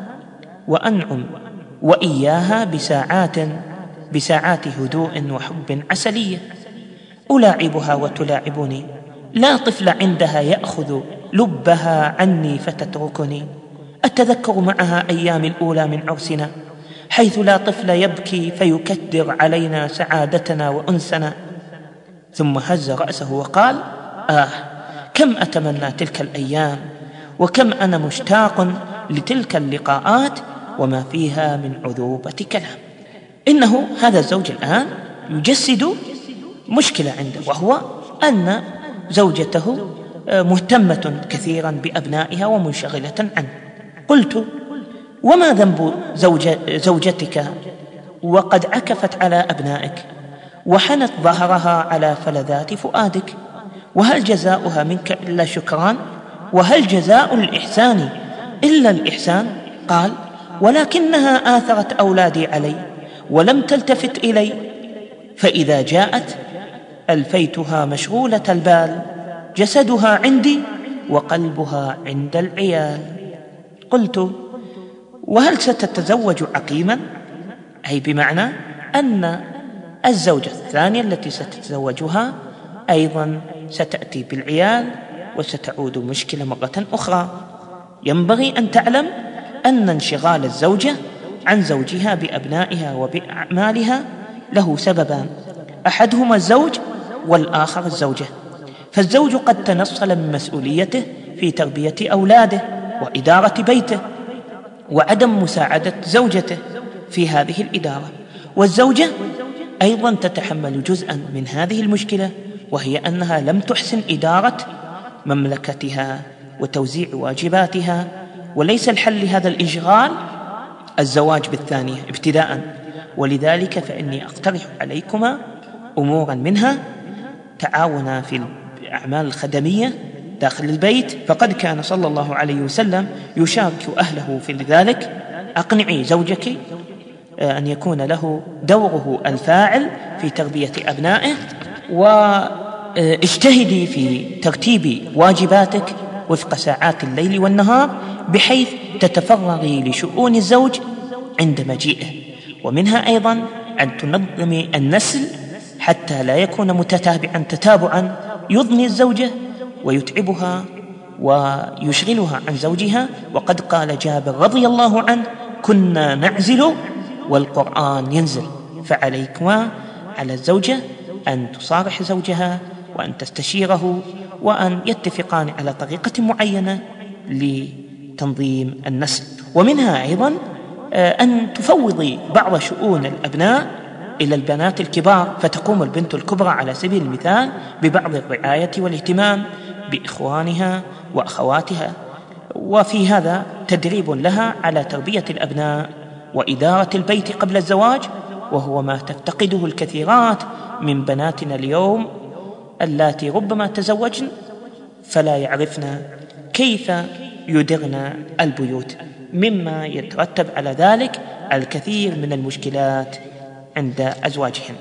Speaker 3: وأنعم وإياها بساعات بساعات هدوء وحب عسلية. ألاعبها وتلاعبني، لا طفل عندها يأخذ لبها عني فتتركني. أتذكر معها أيام الأولى من عرسنا، حيث لا طفل يبكي فيكدر علينا سعادتنا وأنسنا. ثم هز رأسه وقال: آه، كم أتمنى تلك الأيام، وكم أنا مشتاق لتلك اللقاءات وما فيها من عذوبة كلام. إنه هذا الزوج الآن يجسد مشكلة عنده، وهو أن زوجته مهتمة كثيرا بأبنائها ومنشغلة عنه. قلت: وما ذنب زوج زوجتك وقد عكفت على أبنائك وحنت ظهرها على فلذات فؤادك؟ وهل جزاؤها منك إلا شكران؟ وهل جزاء الإحسان إلا الإحسان؟ قال: ولكنها آثرت أولادي علي ولم تلتفت إلي، فإذا جاءت ألفيتها مشغولة البال، جسدها عندي وقلبها عند العيال. قلت: وهل ستتزوج عقيما؟ أي بمعنى أن الزوجة الثانية التي ستتزوجها أيضا ستأتي بالعيال وستعود مشكلة مرة أخرى. ينبغي أن تعلم أن انشغال الزوجة عن زوجها بأبنائها وبأعمالها له سببان: أحدهما الزوج والآخر الزوجة. فالزوج قد تنصل من مسؤوليته في تربية أولاده وإدارة بيته، وعدم مساعدة زوجته في هذه الإدارة، والزوجة أيضا تتحمل جزءا من هذه المشكلة، وهي أنها لم تحسن إدارة مملكتها وتوزيع واجباتها. وليس الحل لهذا الإشغال الزواج بالثانية ابتداء، ولذلك فإني أقترح عليكما أمورا منها: تعاونا في الأعمال الخدمية داخل البيت، فقد كان صلى الله عليه وسلم يشارك أهله في ذلك. أقنعي زوجك أن يكون له دوره الفاعل في تربية أبنائه، واجتهدي في ترتيب واجباتك وفق ساعات الليل والنهار، بحيث تتفرغي لشؤون الزوج عند مجيئه. ومنها أيضا أن تنظمي النسل حتى لا يكون متتابعا تتابعا يضني الزوجة ويتعبها ويشغلها عن زوجها. وقد قال جابر رضي الله عنه: كنا نعزل والقرآن ينزل. فعليكما على الزوجة أن تصارح زوجها وأن تستشيره، وأن يتفقان على طريقة معينة لتنظيم النسل. ومنها أيضا أن تفوضي بعض شؤون الأبناء إلى البنات الكبار، فتقوم البنت الكبرى على سبيل المثال ببعض الرعاية والاهتمام بإخوانها وأخواتها، وفي هذا تدريب لها على تربية الأبناء وإدارة البيت قبل الزواج، وهو ما تفتقده الكثيرات من بناتنا اليوم اللاتي ربما تزوجن فلا يعرفن كيف يدرن البيوت، مما يترتب على ذلك الكثير من المشكلات عند أزواجهن.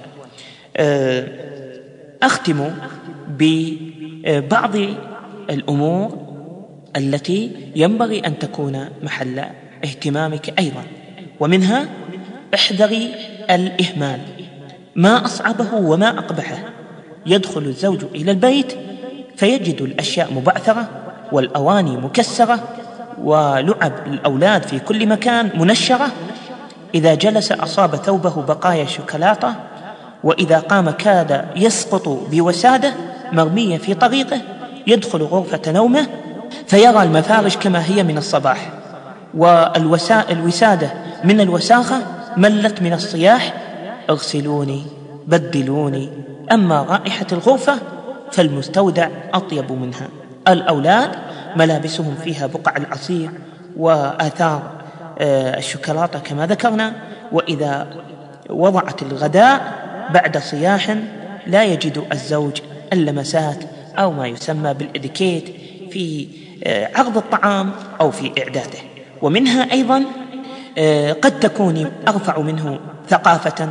Speaker 3: أختم ببعض الأمور التي ينبغي أن تكون محل اهتمامك أيضا، ومنها: احذري الإهمال. ما أصعبه وما أقبحه، يدخل الزوج إلى البيت فيجد الأشياء مبعثرة والأواني مكسرة ولعب الأولاد في كل مكان منشرة. إذا جلس أصاب ثوبه بقايا شوكولاتة، وإذا قام كاد يسقط بوسادة مرمية في طريقه. يدخل غرفة نومه فيرى المفارش كما هي من الصباح، والوسادة من الوساخة ملت من الصياح: اغسلوني بدلوني. أما رائحة الغرفة فالمستودع أطيب منها. الأولاد ملابسهم فيها بقع العصير وآثار الشوكولاتة كما ذكرنا، وإذا وضعت الغداء بعد صياح لا يجد الزوج اللمسات أو ما يسمى بالإديكيت في عرض الطعام أو في إعداده. ومنها أيضا قد تكوني أرفع منه ثقافة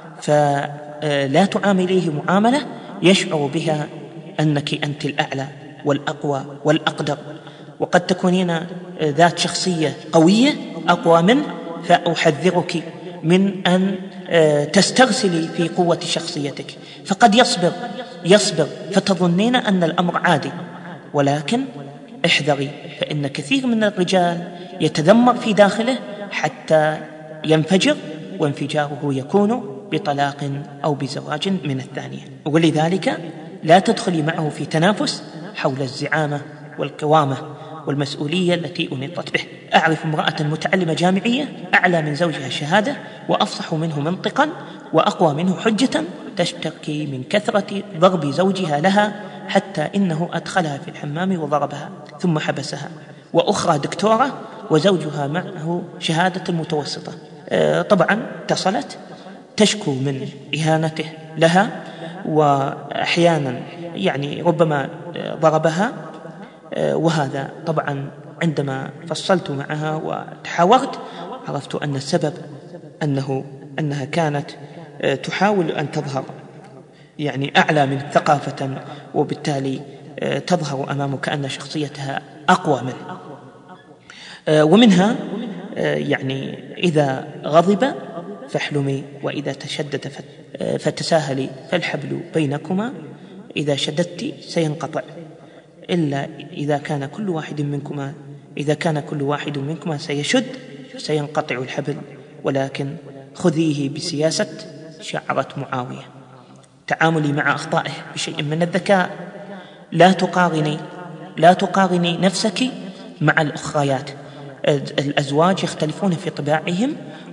Speaker 3: فلا تعامليه معاملة يشعر بها أنك أنت الأعلى والأقوى والأقدر، وقد تكونين ذات شخصية قوية أقوى منه، فأحذرك من أن تسترسلي في قوة شخصيتك، فقد يصبر يصبر فتظنين أن الأمر عادي، ولكن احذري، فإن كثير من الرجال يتذمر في داخله حتى ينفجر، وانفجاره يكون بطلاق أو بزواج من الثانية. ولذلك لا تدخلي معه في تنافس حول الزعامة والقوامة والمسؤولية التي أنطت به. أعرف امرأة متعلمة جامعية أعلى من زوجها شهادة وأفصح منه منطقا وأقوى منه حجة، تشتكي من كثرة ضرب زوجها لها حتى إنه أدخلها في الحمام وضربها ثم حبسها. وأخرى دكتورة وزوجها معه شهادة متوسطة، طبعا اتصلت تشكو من إهانته لها، وأحيانا يعني ربما ضربها. وهذا طبعا عندما فصلت معها وتحاورت عرفت أن السبب أنه أنها كانت تحاول أن تظهر يعني أعلى من ثقافة، وبالتالي تظهر أمامك أن شخصيتها أقوى منه. ومنها يعني إذا غضب فاحلمي، وإذا تشدد فتساهلي، فالحبل بينكما إذا شددت سينقطع، إلا إذا كان كل واحد منكما إذا كان كل واحد منكما سيشد سينقطع الحبل، ولكن خذيه بسياسة شعرة معاوية. تعاملي مع أخطائه بشيء من الذكاء، لا تقارني لا تقارني نفسك مع الأخريات. الأزواج يختلفون في طباعهم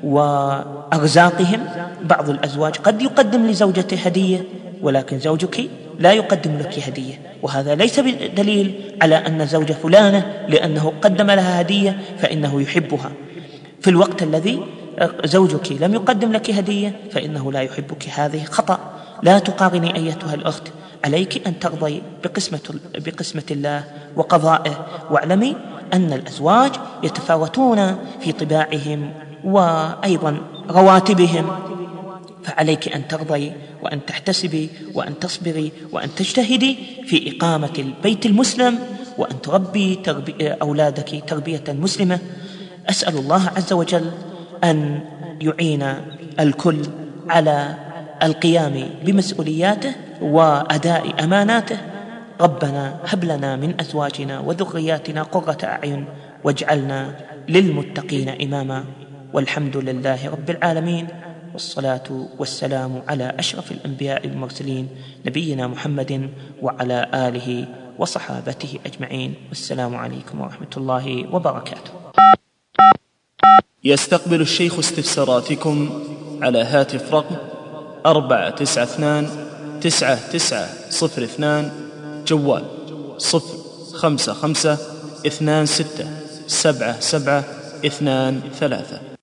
Speaker 3: وأرزاقهم. بعض الأزواج قد يقدم لزوجته هدية، ولكن زوجك لا يقدم لك هدية، وهذا ليس بدليل على أن زوج فلانة لأنه قدم لها هدية فإنه يحبها، في الوقت الذي زوجك لم يقدم لك هدية فإنه لا يحبك. هذه خطأ. لا تقارني أيتها الأخت، عليك أن ترضي بقسمة, بقسمة الله وقضائه، واعلمي أن الأزواج يتفاوتون في طباعهم وأيضا رواتبهم، فعليك أن ترضي وأن تحتسبي وأن تصبري وأن تجتهدي في إقامة البيت المسلم، وأن تربي تربي أولادك تربية مسلمة. أسأل الله عز وجل أن يعين الكل على القيام بمسؤولياته وأداء أماناته. ربنا هب لنا من أزواجنا وذرياتنا قرة أعين واجعلنا للمتقين إماما، والحمد لله رب العالمين، والصلاة والسلام على أشرف الأنبياء المرسلين نبينا محمد وعلى آله وصحابته أجمعين، والسلام عليكم ورحمة الله وبركاته.
Speaker 1: يستقبل الشيخ استفساراتكم على هاتف رقم أربعة تسعة اثنان تسعة تسعة صفر اثنان، جوال صفر خمسة خمسة اثنان ستة سبعة سبعة اثنان ثلاثة.